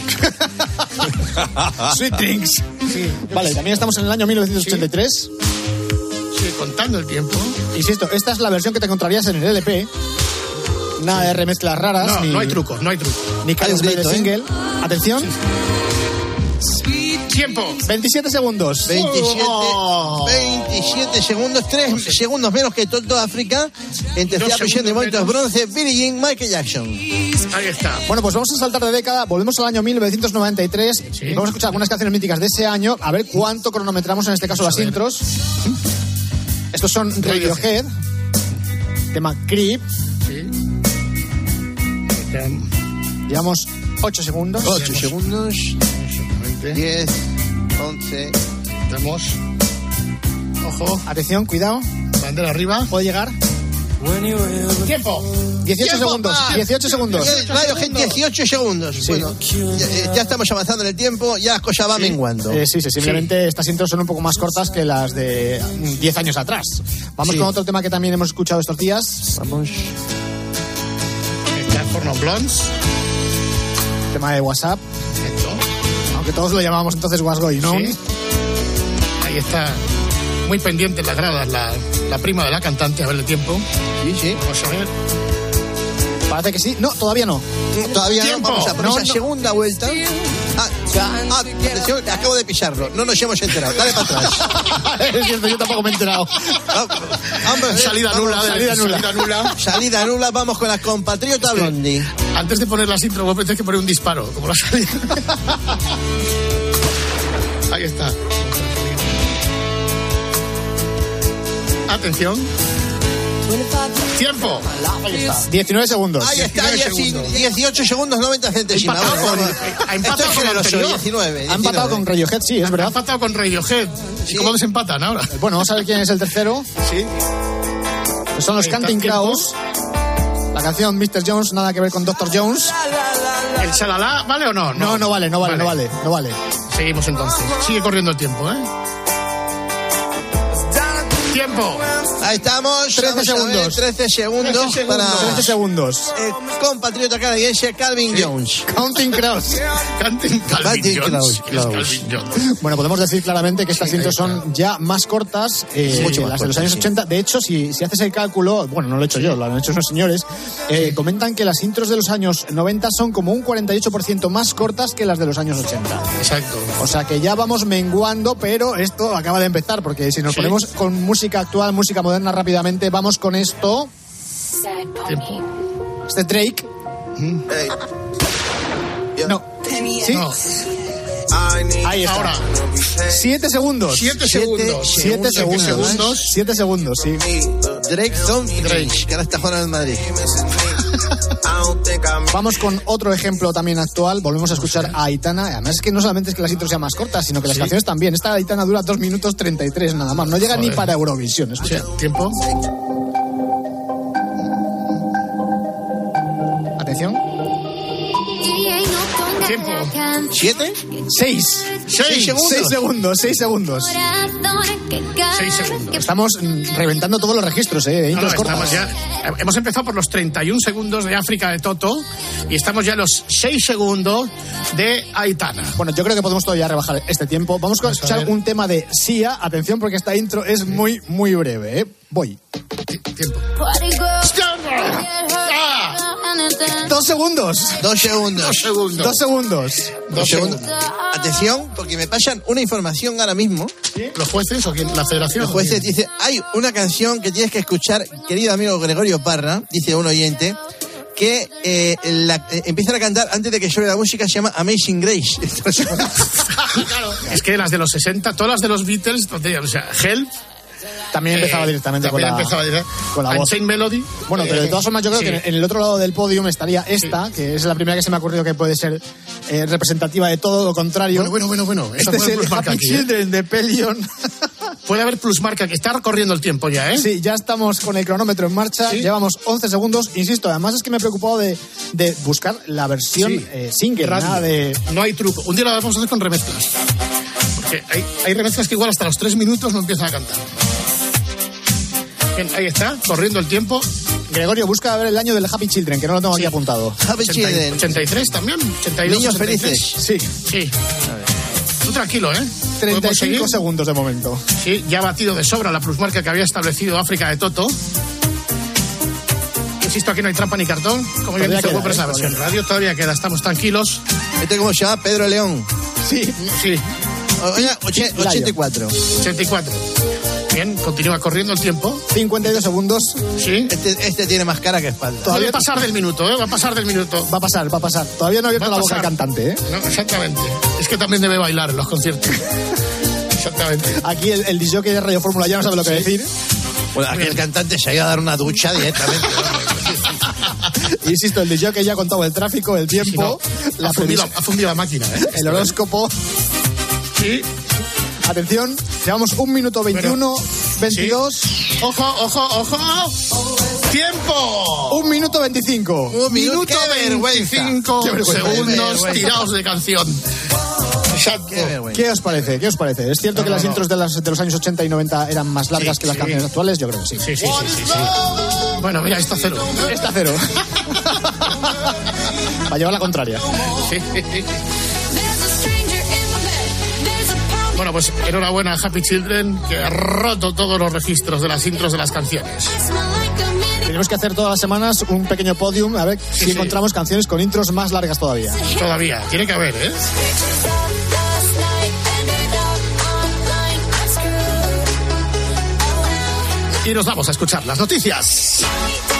S13: Sweet drinks. Sí. Vale, también estamos en el año mil novecientos ochenta y tres.
S11: Sí. Sigue contando el tiempo.
S13: Insisto, esta es la versión que te encontrarías en el L P. Nada sí. de remezclas raras.
S11: No,
S13: ni,
S11: no hay trucos, no hay trucos.
S13: Ni cambios de single. ¿eh? Atención.
S11: Sí. Tiempo.
S13: veintisiete segundos.
S1: veintisiete,
S11: oh.
S1: veintisiete segundos, tres no sé. segundos menos que Toto África. En tercera posición de momentos bronce, Billie Jean, Michael Jackson.
S11: Ahí está.
S13: Bueno, pues vamos a saltar de década. Volvemos al año mil novecientos noventa y tres. Sí. Y vamos a escuchar algunas canciones míticas de ese año. A ver cuánto cronometramos en este caso vamos las intros. Estos son Radiohead. Tema Creep.
S11: Sí.
S13: Llevamos ocho segundos.
S1: ocho segundos. diez, once.
S11: Estamos. Ojo.
S13: Atención, cuidado.
S11: Bandera arriba.
S13: ¿Puede llegar?
S11: Tiempo.
S13: dieciocho
S1: Tiempo,
S13: segundos.
S1: pa.
S13: dieciocho segundos.
S1: Claro, gente, dieciocho segundos. Sí. Bueno, ya, ya estamos avanzando en el tiempo, ya la cosa va sí. menguando.
S13: Eh, sí, sí, simplemente sí. estas intros son un poco más cortas que las de diez años atrás. Vamos sí. con otro tema que también hemos escuchado estos días.
S1: Vamos.
S11: Está Porno Blondes.
S13: Tema de WhatsApp.
S11: Esto.
S13: Aunque todos lo llamábamos entonces What's Going On.
S11: Sí. Ahí está. Muy pendiente en las gradas la, la prima de la cantante, a ver el tiempo.
S1: Sí, sí.
S11: Vamos a ver.
S13: Parece que sí. No, todavía no.
S1: Todavía
S11: Tiempo.
S1: no. Vamos a por
S13: No,
S1: esa
S13: no.
S1: segunda vuelta. Ah, ah, atención, acabo de pisarlo. No nos hemos enterado. Dale para atrás.
S13: Es cierto, yo tampoco me he enterado.
S1: Vamos,
S11: Salida
S1: vamos,
S11: nula,
S13: salida nula.
S11: salida nula.
S1: Salida nula, vamos con la compatriota Blondie.
S11: Antes de poner las intro, vos tienes que poner un disparo, como la salida. Ahí está. Atención. Tiempo.
S13: Ahí está. diecinueve segundos.
S1: Ahí está,
S11: diecinueve
S1: dieci-
S11: segundos.
S1: dieciocho segundos noventa centésimas.
S11: Empatado
S1: Vamos,
S11: con-
S1: vamos.
S11: ha empatado
S1: Esto es
S11: con
S1: generoso,
S11: anterior.
S1: diecinueve.
S13: Ha empatado con Radiohead, sí, es
S11: Ha
S13: verdad.
S11: empatado con Radiohead. ¿Y cómo desempatan ahora?
S13: Bueno, vamos a ver quién es el tercero.
S11: Sí.
S13: Pues son los
S11: Ahí está,
S13: Counting
S11: tiempo.
S13: Crows. La canción mister Jones, nada que ver con doctor Jones.
S11: ¿El Shalala vale o no?
S13: No, no vale, no vale, no vale, no vale.
S11: Seguimos entonces. Sigue corriendo el tiempo, ¿eh? Tiempo.
S1: Ahí estamos.
S13: trece
S1: Vamos a ver,
S13: segundos.
S1: trece segundos.
S11: trece segundos.
S1: Para
S13: trece segundos.
S1: el compatriota canadiense Calvin Jones.
S13: Counting Crows.
S11: Calvin
S1: Calvin
S11: Jones.
S1: Klaus,
S11: ¿Quién es
S1: Klaus.
S11: Calvin Jones?
S13: Bueno, podemos decir claramente que estas cintas son ya más cortas eh,
S1: Mucho
S13: que
S1: más
S13: las de los
S1: cortas,
S13: años
S1: sí.
S13: ochenta. De hecho, si, si haces el cálculo, bueno, no lo he hecho yo, lo han hecho unos señores, eh, comentan que las intros de los años noventa son como un cuarenta y ocho por ciento más cortas que las de los años ochenta.
S11: Exacto.
S13: O sea que ya vamos menguando, pero esto acaba de empezar, porque si nos
S11: Sí.
S13: ponemos con música actual, música moderna rápidamente, vamos con esto.
S11: Tiempo.
S13: Este Drake.
S1: Eh,
S13: No. ¿Sí?
S11: No.
S13: Ahí está.
S11: Ahora.
S13: Siete segundos.
S11: Siete segundos.
S13: Siete segundos.
S11: segundos.
S13: Siete segundos, sí.
S1: Drake Zone Drake, que ahora está jugando en Madrid.
S13: Vamos con otro ejemplo también actual. Volvemos a escuchar a Aitana. Además es que no solamente es que las intros sean más cortas, sino que las
S11: Sí.
S13: canciones también. Esta Aitana dura dos minutos treinta y tres nada más. No llega ni
S11: Joder.
S13: para Eurovisión. Escucha.
S11: Tiempo.
S13: Atención.
S11: Tiempo.
S1: ¿Siete?
S13: Seis.
S11: Seis
S1: segundos.
S13: Seis segundos. Seis segundos.
S11: Seis segundos.
S13: Estamos mm, reventando todos los registros, ¿eh? De
S11: No, no,
S13: intros cortas.
S11: estamos ya, hemos empezado por los treinta y un segundos de África de Toto y estamos ya en los seis segundos de Aitana.
S13: Bueno, yo creo que podemos todavía rebajar este tiempo. Vamos a
S11: Vamos a
S13: escuchar
S11: ver.
S13: un tema de Sia. Atención, porque esta intro es muy, muy breve, ¿eh? Voy.
S11: Tiempo.
S13: Dos segundos.
S1: Dos segundos.
S11: Dos segundos.
S13: Dos segundos.
S1: Dos segundos. Atención, porque me pasan una información ahora mismo.
S11: ¿Los jueces o quién? ¿La federación?
S1: Los jueces dicen, hay una canción que tienes que escuchar, querido amigo Gregorio Parra, dice un oyente, que eh, la, eh, empiezan a cantar antes de que suene la música, se llama Amazing Grace.
S11: Claro. Es que las de los sesenta, todas las de los Beatles, o sea, Help.
S13: También empezaba
S11: eh,
S13: directamente con
S11: también
S13: la,
S11: empezaba direct-
S13: con la voz.
S11: Unchained Melody.
S13: Bueno, pero de todas formas yo creo
S11: Sí.
S13: que en el otro lado del podium estaría esta, que es la primera que se me ha ocurrido que puede ser eh, representativa de todo lo contrario.
S11: Bueno, bueno, bueno, bueno. Esta
S13: Este es
S11: puede
S13: el
S11: plusmarca
S13: Happy
S11: aquí, ¿eh?
S13: Children de Pelion.
S11: Puede haber plusmarca, que está recorriendo el tiempo ya, ¿eh?
S13: Sí, ya estamos con el cronómetro en marcha,
S11: Sí.
S13: llevamos once segundos, insisto, además es que me he preocupado de, de buscar la versión
S11: Sí.
S13: eh, single,
S11: Radio.
S13: nada de...
S11: No hay truco. Un día lo vamos a hacer con remezclas. Porque hay, hay remezclas que igual hasta los tres minutos no empiezan a cantar. Bien, ahí está, corriendo el tiempo.
S13: Gregorio, busca ver el año del Happy Children, que no lo tengo aquí apuntado.
S1: Happy
S11: ochenta y-
S1: Children.
S11: ochenta y tres también. ochenta y dos,
S1: Niños
S11: ochenta y tres.
S1: felices.
S13: Sí,
S11: Sí. Tú tranquilo, ¿eh?
S13: treinta y
S11: ¿Podemos seguir?
S13: cinco segundos de momento.
S11: Sí, ya ha batido de sobra la plusmarca que había establecido África de Toto. Insisto, aquí no hay trampa ni cartón. Como bien
S13: Todavía
S11: dice
S13: queda,
S11: Webber,
S13: ¿eh?
S11: la versión radio todavía queda, estamos tranquilos.
S1: ¿Este cómo se llama? Pedro León.
S13: Sí,
S11: Sí,
S1: Oye, oche- ochenta y cuatro.
S11: ochenta y cuatro. Bien, continúa corriendo el tiempo.
S13: cincuenta y dos segundos.
S11: Sí.
S1: Este, este tiene más cara que espalda.
S11: Va a pasar del minuto, ¿eh? Va a pasar del minuto.
S13: Va a pasar, va a pasar. Todavía no ha abierto
S11: Va a
S13: la boca el
S11: pasar.
S13: cantante, ¿eh?
S11: No, exactamente. Es que también debe bailar en los conciertos. Exactamente.
S13: Aquí el, el disjockey de Radio Fórmula ya no sabe lo que decir.
S1: Bueno, aquí el cantante se ha ido a dar una ducha directamente.
S13: Insisto, el disjockey ya ha contado el tráfico, el tiempo,
S11: Sí, no.
S13: la
S11: ha, fundido,
S13: previsión,
S11: ha fundido la máquina, ¿eh?
S13: el horóscopo.
S11: Sí.
S13: Atención, llevamos un minuto veintiuno, veintidós,
S11: Ojo, ojo, ojo. ¡Tiempo!
S13: un minuto veinticinco.
S1: Un minuto,
S11: Minuto
S1: qué vergüenza.
S11: veinticinco
S13: Qué vergüenza,
S11: segundos
S1: qué vergüenza.
S11: tirados de canción. Exacto.
S1: Qué vergüenza.
S13: ¿Qué os parece? ¿Qué os parece? ¿Es cierto
S11: No,
S13: que
S11: no,
S13: las
S11: no.
S13: intros de, las, de los años ochenta y noventa eran más largas
S11: Sí,
S13: que las
S11: sí.
S13: canciones actuales? Yo creo que sí.
S11: Sí, sí, sí, sí, sí. Bueno, mira, está cero.
S13: Está cero. Va a llevar la contraria.
S11: Sí. Bueno, pues enhorabuena a Happy Children, que ha roto todos los registros de las intros de las canciones.
S13: tenemos que hacer todas las semanas un pequeño podium, a ver
S11: Sí,
S13: si
S11: sí.
S13: encontramos canciones con intros más largas todavía.
S11: Todavía, tiene que haber, ¿eh? Y nos vamos a escuchar las noticias.